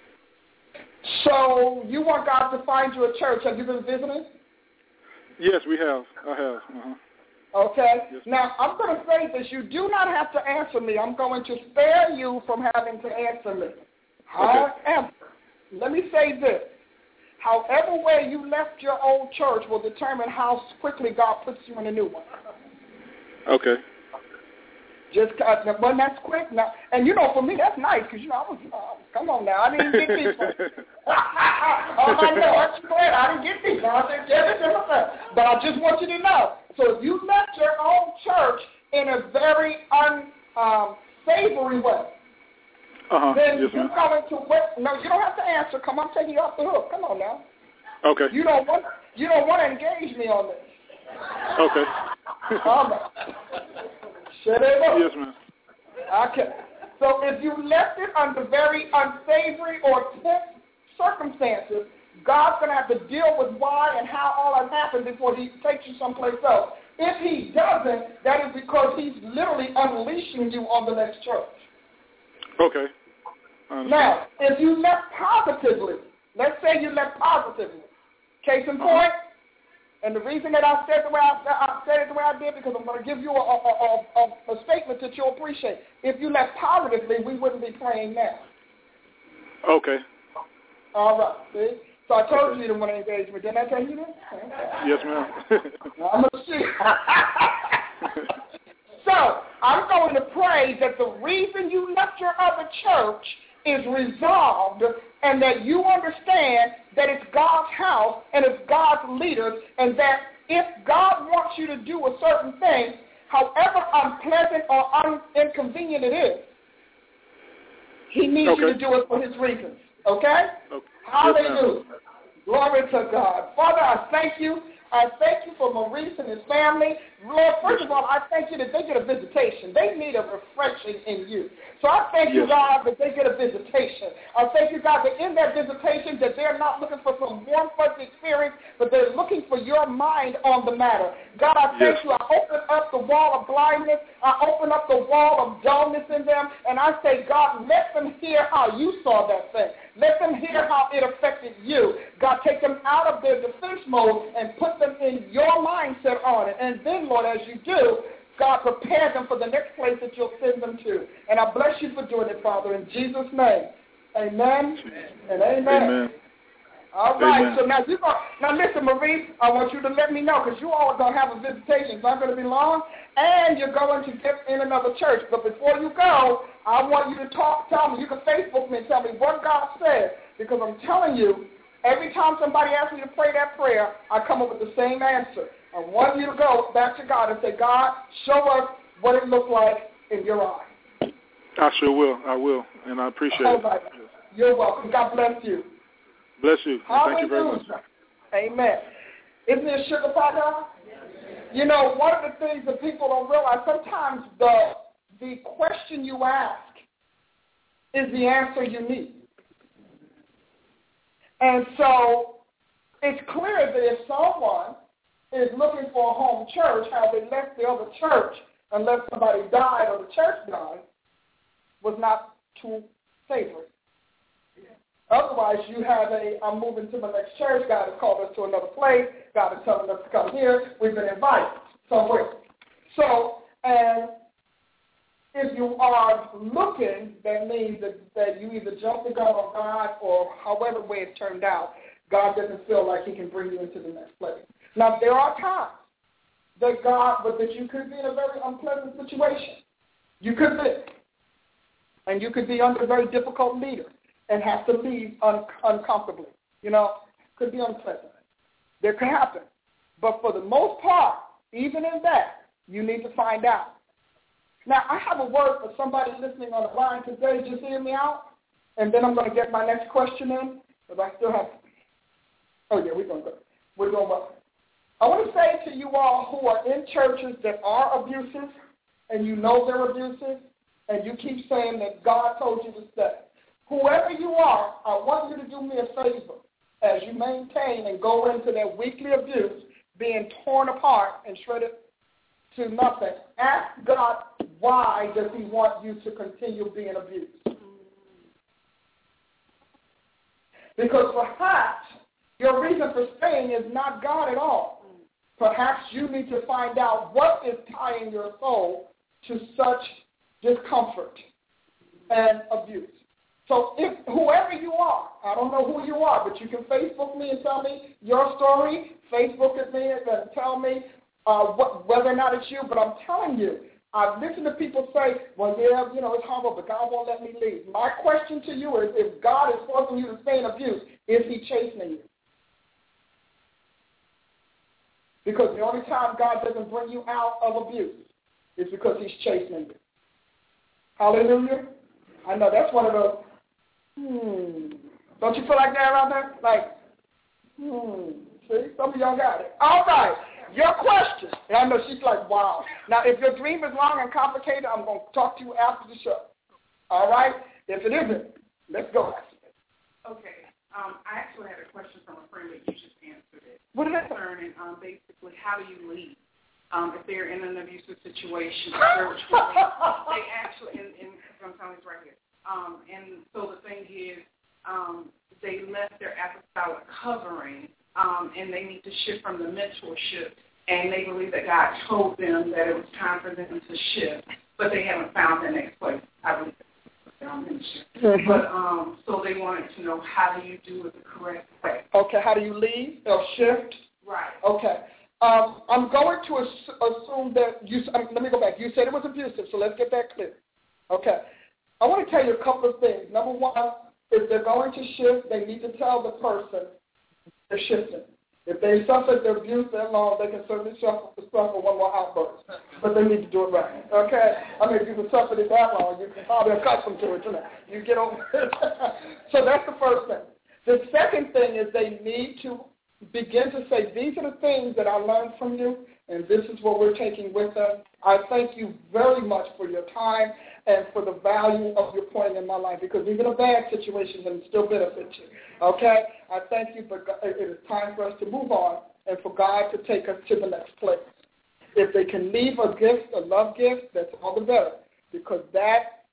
Speaker 4: So you want God to find you a church? Have you been visiting?
Speaker 13: Yes, we have. I have.
Speaker 4: Okay.
Speaker 13: Yes.
Speaker 4: Now, I'm going to say this. You do not have to answer me. I'm going to spare you from having to answer me.
Speaker 13: Okay.
Speaker 4: However, let me say this. however way you left your old church will determine how quickly God puts you in a new one.
Speaker 13: Okay.
Speaker 4: Just when that's quick now, and for me that's nice because come on now, I didn't get these. Oh my Lord, I didn't get these. I said, but I just want you to know. So if you left your own church in a very unsavory way, then you're going to what? No, you don't have to answer. Come on, I'm taking you off the hook. Come on now.
Speaker 13: Okay.
Speaker 4: You don't want to engage me on this.
Speaker 13: Okay.
Speaker 4: All right. Shut it up.
Speaker 13: Yes, ma'am.
Speaker 4: Okay. So if you left it under very unsavory or tense circumstances, God's going to have to deal with why and how all that happened before he takes you someplace else. If he doesn't, that is because he's literally unleashing you on the next church.
Speaker 13: Okay.
Speaker 4: Now, if you left positively, let's say you left positively, case in point, and the reason that I said it the way I did because I'm going to give you a statement that you'll appreciate. If you left positively, we wouldn't be praying now.
Speaker 13: Okay.
Speaker 4: All right. See? So I told you you didn't want to engage me. Didn't I tell you that?
Speaker 13: Yes, ma'am.
Speaker 4: I'm going to see. So I'm going to pray that the reason you left your other church is resolved and that you understand that it's God's house and it's God's leaders and that if God wants you to do a certain thing, however unpleasant or inconvenient it is, he needs you to do it for his reasons. Okay? Hallelujah. Yes, glory to God. Father, I thank you. I thank you for Maurice and his family. Lord, first of all, I thank you that they get a visitation. They need a refreshing in you. So I thank you, God, that they get a visitation. I thank you, God, that in that visitation that they're not looking for some warm, fuzzy experience, but they're looking for your mind on the matter. God, I thank you. I open up the wall of blindness. I open up the wall of dullness in them, and I say, God, let them hear how you saw that thing. Let them hear how it affected you. God, take them out of their defense mode and put them in your mindset on it. And then, Lord, as you do, God, prepare them for the next place that you'll send them to. And I bless you for doing it, Father, in Jesus' name. Amen and amen.
Speaker 13: Amen.
Speaker 4: All right,
Speaker 13: Amen.
Speaker 4: so now listen, Maurice, I want you to let me know because you all are going to have a visitation. It's not going to be long, and you're going to get in another church. But before you go, I want you to tell me. You can Facebook me and tell me what God said because I'm telling you, every time somebody asks me to pray that prayer, I come up with the same answer. I want you to go back to God and say, God, show us what it looks like in your eye.
Speaker 13: I sure will. I will, and I appreciate it.
Speaker 4: You're welcome. God bless you.
Speaker 13: Bless you. Thank you very much.
Speaker 4: Amen. Isn't it sugar pie, God? You know, one of the things that people don't realize, sometimes the question you ask is the answer you need. And so it's clear that if someone is looking for a home church, how they left the other church unless somebody died or the church died was not too savory. Otherwise, you have I'm moving to my next church. God has called us to another place. God is telling us to come here. We've been invited somewhere. So, and if you are looking, that means that you either jump the gun on God or however way it turned out, God doesn't feel like he can bring you into the next place. Now, there are times that you could be in a very unpleasant situation. You could be. And you could be under a very difficult leader and have to leave uncomfortably. You know, could be unpleasant. That could happen. But for the most part, even in that, you need to find out. Now, I have a word for somebody listening on the line today. Just hear me out. And then I'm going to get my next question in. But I still have, we're going to go. We're going well. I want to say to you all who are in churches that are abusive, and you know they're abusive, and you keep saying that God told you to stay. Whoever you are, I want you to do me a favor as you maintain and go into that weekly abuse, being torn apart and shredded to nothing. Ask God, why does he want you to continue being abused? Because perhaps your reason for staying is not God at all. Perhaps you need to find out what is tying your soul to such discomfort and abuse. So if whoever you are, I don't know who you are, but you can Facebook me and tell me your story, Facebook at me and tell me whether or not it's you. But I'm telling you, I've listened to people say, well, yeah, it's horrible, but God won't let me leave. My question to you is, if God is forcing you to stay in abuse, is he chastening you? Because the only time God doesn't bring you out of abuse is because he's chastening you. Hallelujah. I know that's one of those, Don't you feel like that around there? Like, See, some of y'all got it. All right. Your question. And I know she's like, wow. Now, if your dream is long and complicated, I'm going to talk to you after the show. All right? If it isn't, let's go.
Speaker 6: Okay. I actually had a question from a friend, but you just answered it.
Speaker 4: What is that?
Speaker 6: Concerning basically how do you leave if they're in an abusive situation spiritually? They actually, and I'm telling you right here. And so the thing is, they left their apostolic covering, and they need to shift from the mentorship. And they believe that God told them that it was time for them to shift, but they haven't found the next place. I believe Mm-hmm. But so they wanted to know, how do you do it the correct way?
Speaker 4: Okay, how do you leave or shift?
Speaker 6: Right.
Speaker 4: Okay. I'm going to assume that let me go back. You said it was abusive, so let's get that clear. Okay. I want to tell you a couple of things. Number one, if they're going to shift, they need to tell the person they're shifting. If they suffered the abuse that long, they can certainly suffer one more outburst. But they need to do it right. Okay? I mean, if you can suffer it that long, you can probably accustomed to it, You get over it. So that's the first thing. The second thing is they need to begin to say, these are the things that I learned from you, and this is what we're taking with us. I thank you very much for your time and for the value of your point in my life, because even a bad situation can still benefit you. Okay? I thank you, but it is time for us to move on and for God to take us to the next place. If they can leave a gift, a love gift, that's all the better, because that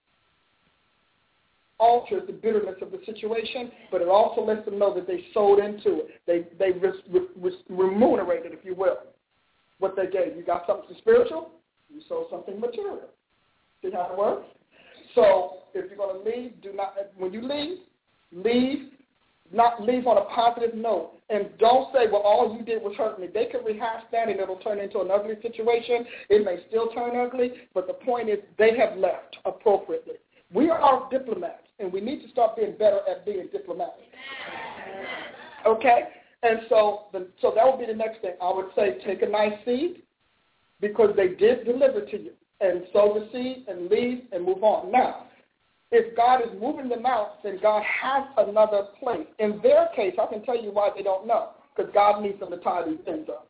Speaker 4: alters the bitterness of the situation, but it also lets them know that they sold into it. They remunerated, if you will, what they gave. You got something spiritual, you sold something material. See how it works? So if you're going to leave, when you leave on a positive note. And don't say, well, all you did was hurt me. They can rehash that and it'll turn into an ugly situation. It may still turn ugly, but the point is they have left appropriately. We are diplomats, and we need to start being better at being diplomatic. Okay? And so that would be the next thing. I would say take a nice seed, because they did deliver to you, and sow the seed and leave and move on. Now, if God is moving them out, then God has another place. In their case, I can tell you why they don't know, because God needs them to tie these things up.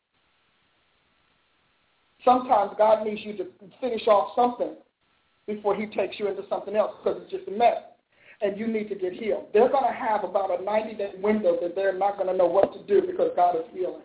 Speaker 4: Sometimes God needs you to finish off something before he takes you into something else, because it's just a mess, and you need to get healed. They're going to have about a 90-day window that they're not going to know what to do because God is healing.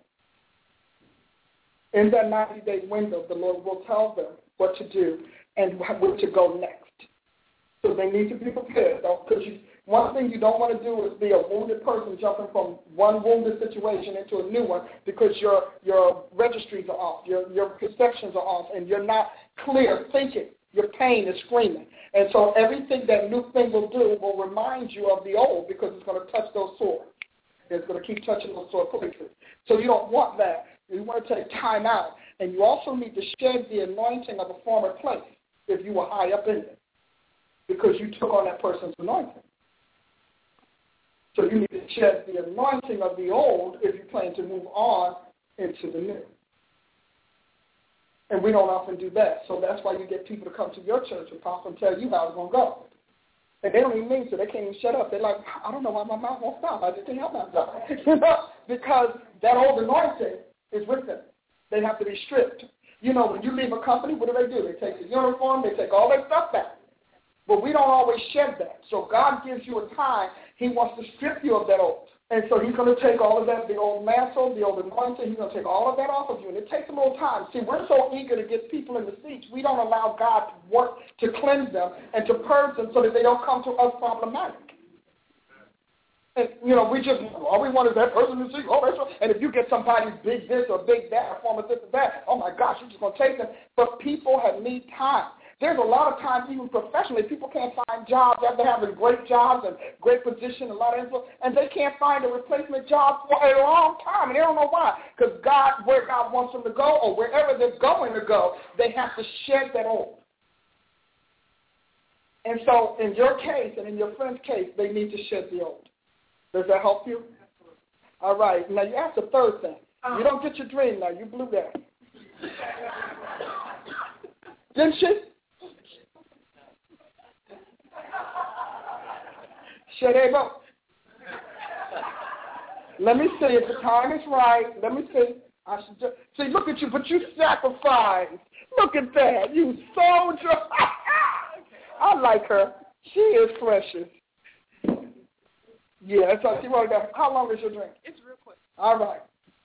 Speaker 4: In that 90-day window, the Lord will tell them what to do and where to go next. So they need to be prepared. Because one thing you don't want to do is be a wounded person jumping from one wounded situation into a new one, because your registries are off, your perceptions are off, and you're not clear thinking. Your pain is screaming. And so everything that new thing will do will remind you of the old, because it's going to touch those sores. It's going to keep touching those sore places. So you don't want that. You want to take time out. And you also need to shed the anointing of a former place if you were high up in it, because you took on that person's anointing. So you need to shed the anointing of the old if you plan to move on into the new. And we don't often do that. So that's why you get people to come to your church and talk and tell you how it's going to go. And they don't even mean to. They can't even shut up. They're like, I don't know why my mouth won't stop. I just can't help myself. Because that old anointing is with them. They have to be stripped. When you leave a company, what do? They take the uniform. They take all their stuff back. But we don't always shed that. So God gives you a time. He wants to strip you of that old. And so he's going to take all of that, the old mantle, the old anointing, he's going to take all of that off of you. And it takes a little time. See, we're so eager to get people in the seats, we don't allow God to work to cleanse them and to purge them so that they don't come to us problematic. And, we just, all we want is that person to see, oh, that's right. And if you get somebody's big this or big that, or form of this or that, oh, my gosh, you're just going to take them. But people need time. There's a lot of times, even professionally, people can't find jobs after having great jobs and great position, a lot of influence, and they can't find a replacement job for a long time, and they don't know why. Because where God wants them to go, or wherever they're going to go, they have to shed that old. And so in your case and in your friend's case, they need to shed the old. Does that help you? All right. Now, you asked the third thing. You don't get your dream now. You blew that. Didn't she? Shut up. Let me see if the time is right. Let me see. I should just see. Look at you, but you sacrificed. Look at that. You soldier. I like her. She is precious. Yeah, that's all she wrote down. How long is your drink?
Speaker 6: It's real quick.
Speaker 4: All right.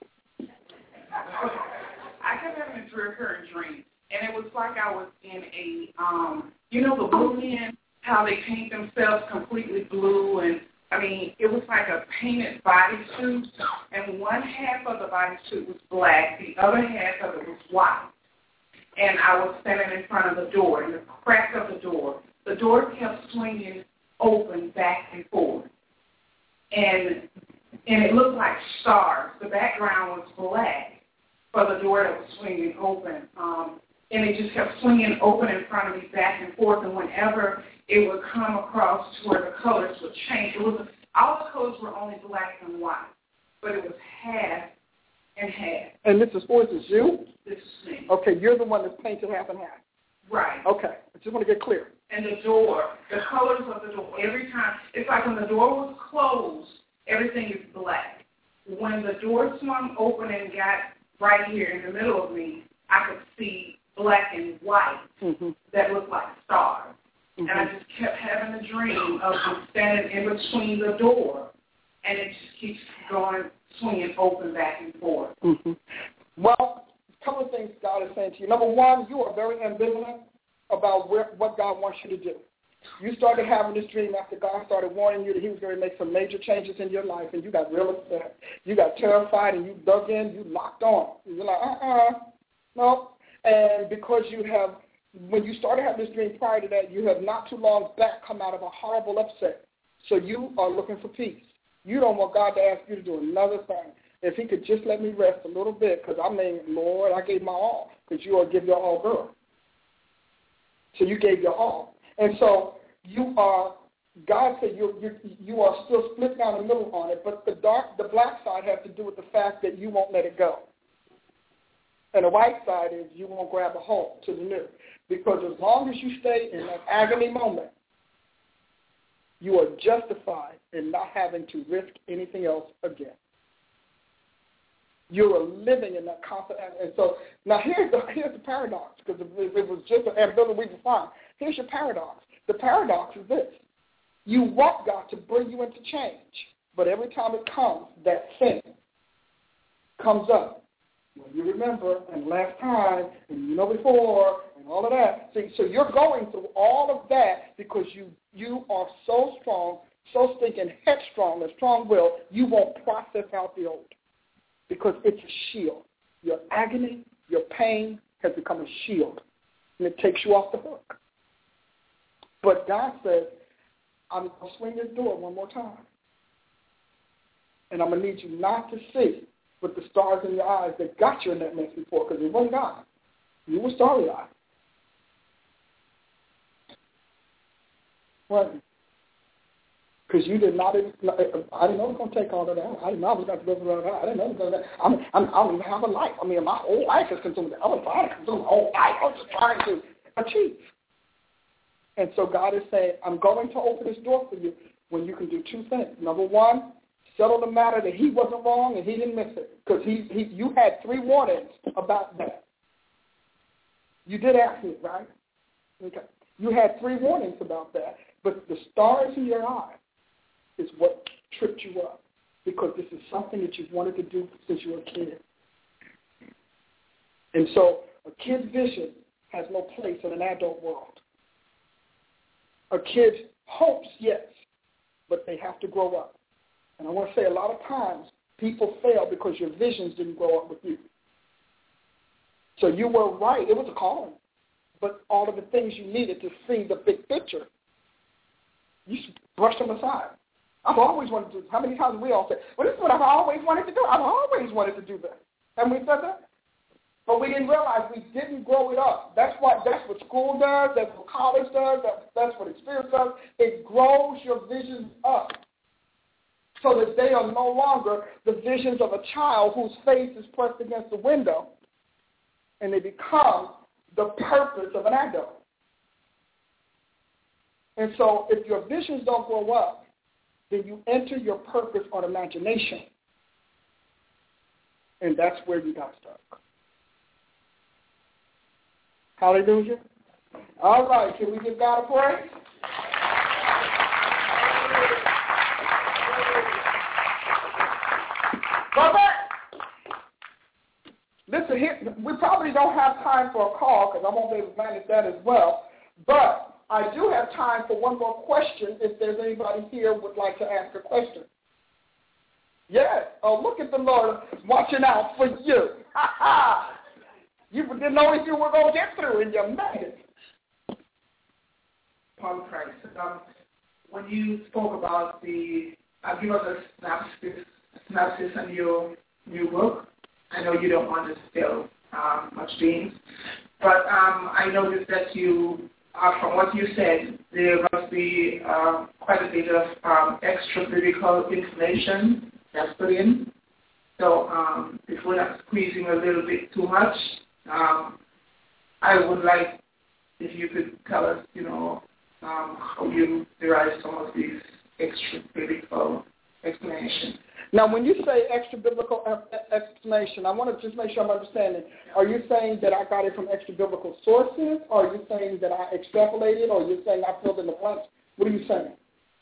Speaker 6: I kept having this recurring dream, and it was like I was in a, the blue men, how they paint themselves completely blue, and it was like a painted bodysuit, and one half of the bodysuit was black, the other half of it was white. And I was standing in front of the door, and the crack of the door kept swinging open back and forth. And it looked like stars. The background was black for the door that was swinging open. And it just kept swinging open in front of me back and forth. And whenever it would come across to where the colors would change, all the colors were only black and white, but it was half and half.
Speaker 4: And Mrs. Ford, is you?
Speaker 6: This is me.
Speaker 4: Okay, you're the one that's painted half and half.
Speaker 6: Right.
Speaker 4: Okay, I just want to get clear.
Speaker 6: And the door, the colors of the door, every time, it's like when the door was closed, everything is black. When the door swung open and got right here in the middle of me, I could see black and white that looked like stars. And I just kept having a dream of standing in between the door, and it just keeps going, swinging open back and forth.
Speaker 4: Well, a couple of things God is saying to you. Number one, you are very ambivalent about what God wants you to do. You started having this dream after God started warning you that he was going to make some major changes in your life, and you got real upset. You got terrified, and you dug in, you locked on. You're like, no. And because when you started having this dream prior to that, you have not too long back come out of a horrible upset. So you are looking for peace. You don't want God to ask you to do another thing. If he could just let me rest a little bit, because Lord, I gave my all, because you are give your all girl. So you gave your all. And so God said you are still split down the middle on it, but the black side has to do with the fact that you won't let it go. And the white side is you won't grab a hold to the new. Because as long as you stay in that agony moment, you are justified in not having to risk anything else again. You are living in that confidence. And so now here's the paradox, because if it was just an ambivalence we define, here's your paradox. The paradox is this. You want God to bring you into change, but every time it comes, that sin comes up. Well, you remember, and last time, and before, and all of that. See, so you're going through all of that because you are so strong, so stinking headstrong, a strong-willed, you won't process out the old because it's a shield. Your agony, your pain has become a shield, and it takes you off the hook. But God says, I'm going to swing this door one more time, and I'm going to need you not to see with the stars in your eyes that got you in that mess before, because it wasn't God. You were starry-eyed. What? Because you did not, I didn't know it was going to take all of that. I didn't know I was going to go through all that. I didn't know it was going to, I don't even have a life. My whole life is consumed. I was trying to consume my whole life. I was just trying to achieve. And so God is saying, I'm going to open this door for you when you can do two things. Number one, settle the matter that he wasn't wrong and he didn't miss it. Because you had 3 warnings about that. You did ask me, right? Okay. You had 3 warnings about that, but the stars in your eye is what tripped you up, because this is something that you've wanted to do since you were a kid. And so a kid's vision has no place in an adult world. A kid's hopes, yes, but they have to grow up. And I want to say a lot of times people fail because your visions didn't grow up with you. So you were right. It was a calling. but all of the things you needed to see the big picture, you brush them aside. I've always wanted to do. How many times have we all said, well, this is what I've always wanted to do. I've always wanted to do this. Haven't we said that? But we didn't realize we didn't grow it up. That's what school does. That's what college does. That's what experience does. It grows your visions up so that they are no longer the visions of a child whose face is pressed against the window, and they become the purpose of an adult. And so if your visions don't grow up, then you enter your purpose on imagination. And that's where you got stuck. Hallelujah. All right, can we give God a praise? Brother, listen, here, we probably don't have time for a call because I won't be able to manage that as well. But I do have time for one more question if there's anybody here who would like to ask a question. Yes. Oh, look at the Lord watching out for you. You didn't know if you were going to get through, and you made it.
Speaker 6: Paul Price, when you spoke about give us a synopsis on your new book. I know you don't want to spill much beans, but I noticed that you, from what you said, there must be quite a bit of extra biblical information that's put in. So if we're not squeezing a little bit too much, I would like if you could tell us, how you derive some of these extra biblical explanations.
Speaker 4: Now, when you say extra biblical explanation, I want to just make sure I'm understanding. Are you saying that I got it from extra biblical sources? Or are you saying that I extrapolated? Or are you saying I filled in the blanks? What are you saying?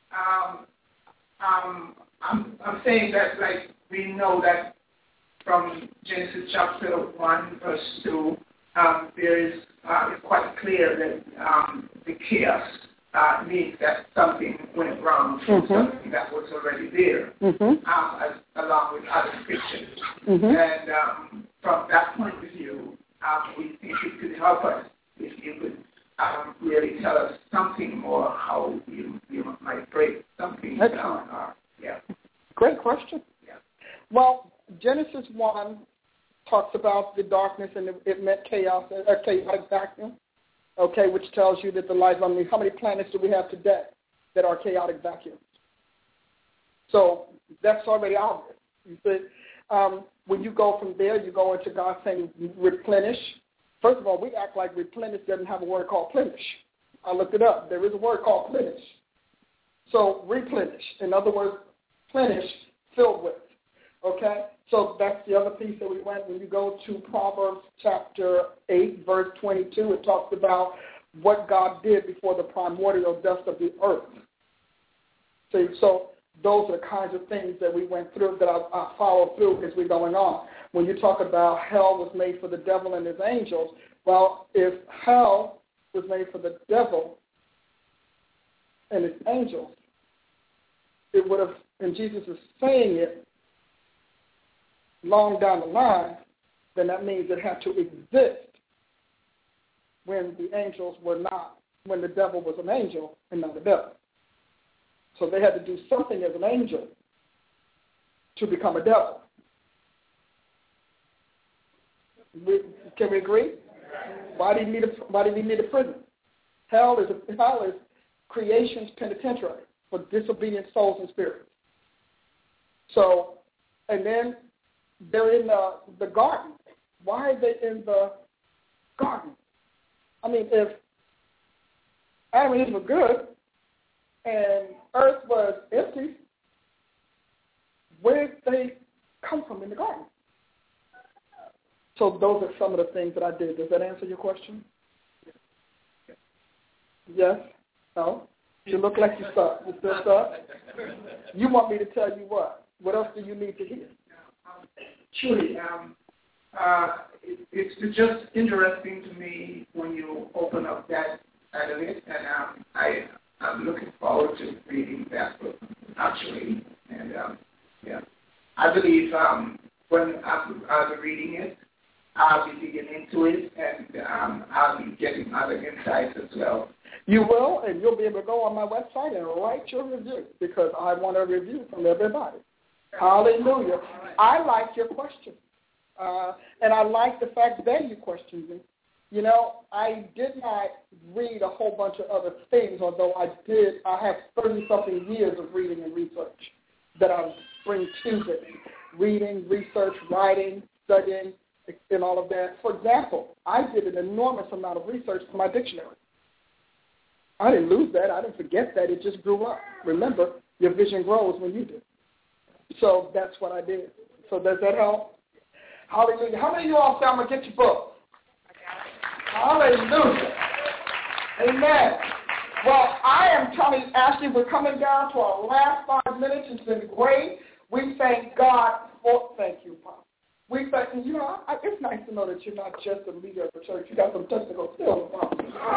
Speaker 6: I'm saying that, like, we know that from Genesis chapter 1, verse 2, there is it's quite clear that the chaos means that something went wrong from something that was already there, along with other scriptures. And from that point of view, we think it could help us if you could really tell us something more how you might break something down.
Speaker 4: Great question.
Speaker 6: Yeah.
Speaker 4: Well, Genesis 1 talks about the darkness, and it meant chaos, a chaotic vacuum, which tells you that the life, how many planets do we have today that are chaotic vacuums? So that's already obvious. You see, when you go from there, you go into God saying replenish. First of all, we act like replenish doesn't have a word called plenish. I looked it up. There is a word called plenish. So replenish. In other words, plenish, filled with. Okay? So that's the other piece that we went. When you go to Proverbs chapter 8, verse 22, it talks about what God did before the primordial dust of the earth. See, so those are the kinds of things that we went through, that I followed through as we're going on. When you talk about hell was made for the devil and his angels, well, if hell was made for the devil and his angels, it would have, and Jesus is saying it, long down the line, then that means it had to exist when the angels were not, when the devil was an angel and not a devil. So they had to do something as an angel to become a devil. Can we agree? Why did he need a prison? Hell is creation's penitentiary for disobedient souls and spirits. So, and then they're in the garden. Why are they in the garden? I mean, if Adam and Eve were good and earth was empty, where did they come from in the garden? So those are some of the things that I did. Does that answer your question? Yes? No? You look like you're stuck. You still stuck? You want me to tell you what? What else do you need to hear?
Speaker 6: Truly, it's just interesting to me when you open up that side of it, and I'm looking forward to reading that book, actually. And, I believe when I was reading it,
Speaker 4: I'll be digging into it, and I'll be getting other insights as well.
Speaker 14: You will, and you'll be able to go on my website and write your review because I want a review from everybody. Hallelujah. I like your question, and I like the fact that you questioned me. You know, I did not read a whole bunch of other things, although I have 30-something years of reading and research that I bring to it. Reading, research, writing, studying, and all of that. For example, I did an enormous amount of research for my dictionary. I didn't lose that. I didn't forget that. It just grew up. Remember, your vision grows when you do. So that's what I did. So does that help? Hallelujah. How many of you all say, I'm going to get your book? Hallelujah. Amen. Well, I am telling Ashley, we're coming down to our last 5 minutes. It's been great. We thank God for, thank you, Pop. We thank, you know, it's nice to know that you're not just a leader of the church. You got some technical skills, Pop.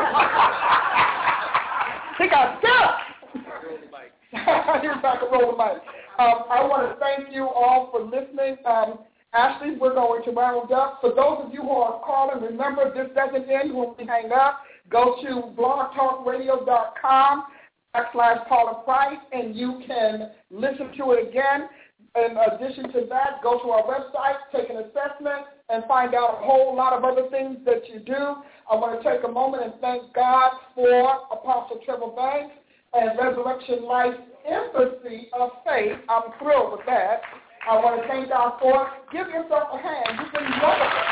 Speaker 14: He got skills. You're back to roll the mic. I want to thank you all for listening. Ashley, we're going to round up. For those of you who are calling, remember this doesn't end when we hang up. Go to blogtalkradio.com/Paula Price, and you can listen to it again. In addition to that, go to our website, take an assessment, and find out a whole lot of other things that you do. I want to take a moment and thank God for Apostle Trevor Banks and Resurrection Life Embassy of Faith. I'm thrilled with that. I want to thank God for it. Give yourself a hand. You've been wonderful.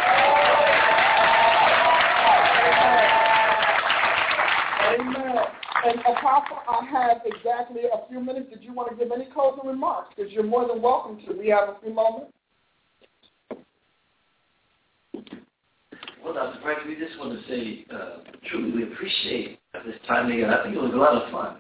Speaker 14: Amen. And Apostle, I have exactly a few minutes. Did you want to give any closing remarks? Because you're more than welcome to. We have a few moments.
Speaker 5: Well, Dr. Price, we just want to say, truly, we appreciate this time together. I think it was a lot of fun.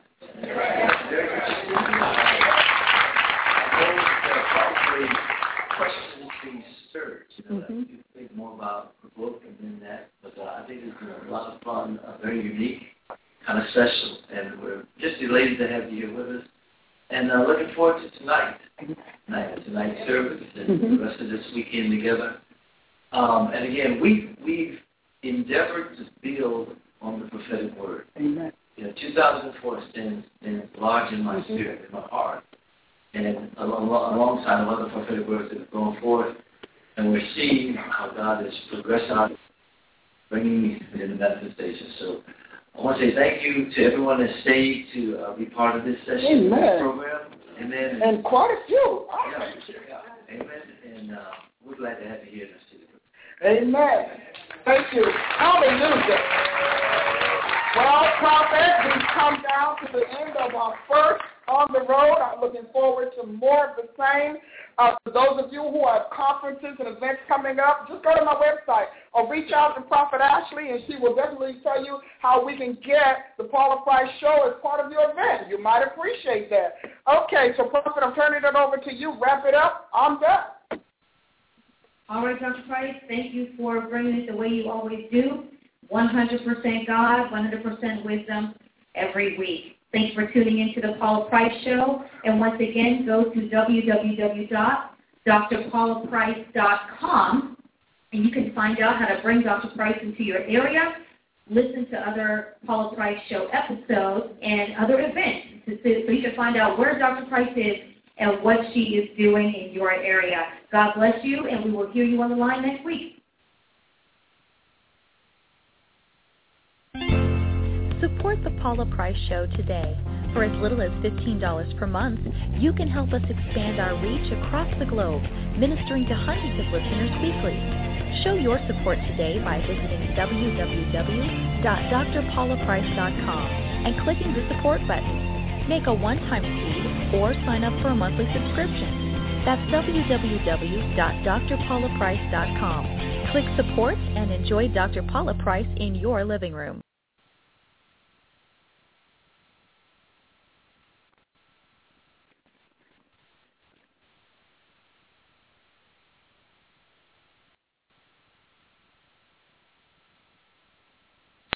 Speaker 5: Probably questions being stirred. You think more about the book and then that. But I think it's been a lot of fun, very unique, kind of special. And we're just elated to have you here with us. And looking forward to tonight's service and the rest of this weekend together. And again, we've endeavored to build on the prophetic word.
Speaker 14: Amen.
Speaker 5: 2004 stands large in my spirit, in my heart. And alongside of other prophetic words that have gone forth, and we're seeing how God is progressing, bringing me into the manifestation. So I want to say thank you to everyone that stayed to be part of this session, this program. Amen.
Speaker 14: And quite a few.
Speaker 5: Yeah. Amen. And we're glad to have you here in the city.
Speaker 14: Amen. Thank you. Hallelujah. Well, Prophet, we've come down to the end of our first on the road. I'm looking forward to more of the same. For those of you who have conferences and events coming up, just go to my website or reach out to Prophet Ashley, and she will definitely tell you how we can get the Paula Price Show as part of your event. You might appreciate that. Okay, so Prophet, I'm turning it over to you. Wrap it up. I'm done.
Speaker 1: All right, Dr. Price, thank you for bringing it the way you always do. 100% God, 100% wisdom every week. Thanks for tuning into the Paula Price Show. And once again, go to www.drpaulaprice.com, and you can find out how to bring Dr. Price into your area, listen to other Paula Price Show episodes, and other events, so you can find out where Dr. Price is and what she is doing in your area. God bless you, and we will hear you on the line next week.
Speaker 2: Support the Paula Price Show today. For as little as $15 per month, you can help us expand our reach across the globe, ministering to hundreds of listeners weekly. Show your support today by visiting www.drpaulaprice.com and clicking the support button. Make a one-time seed or sign up for a monthly subscription. That's www.drpaulaprice.com. Click support and enjoy Dr. Paula Price in your living room.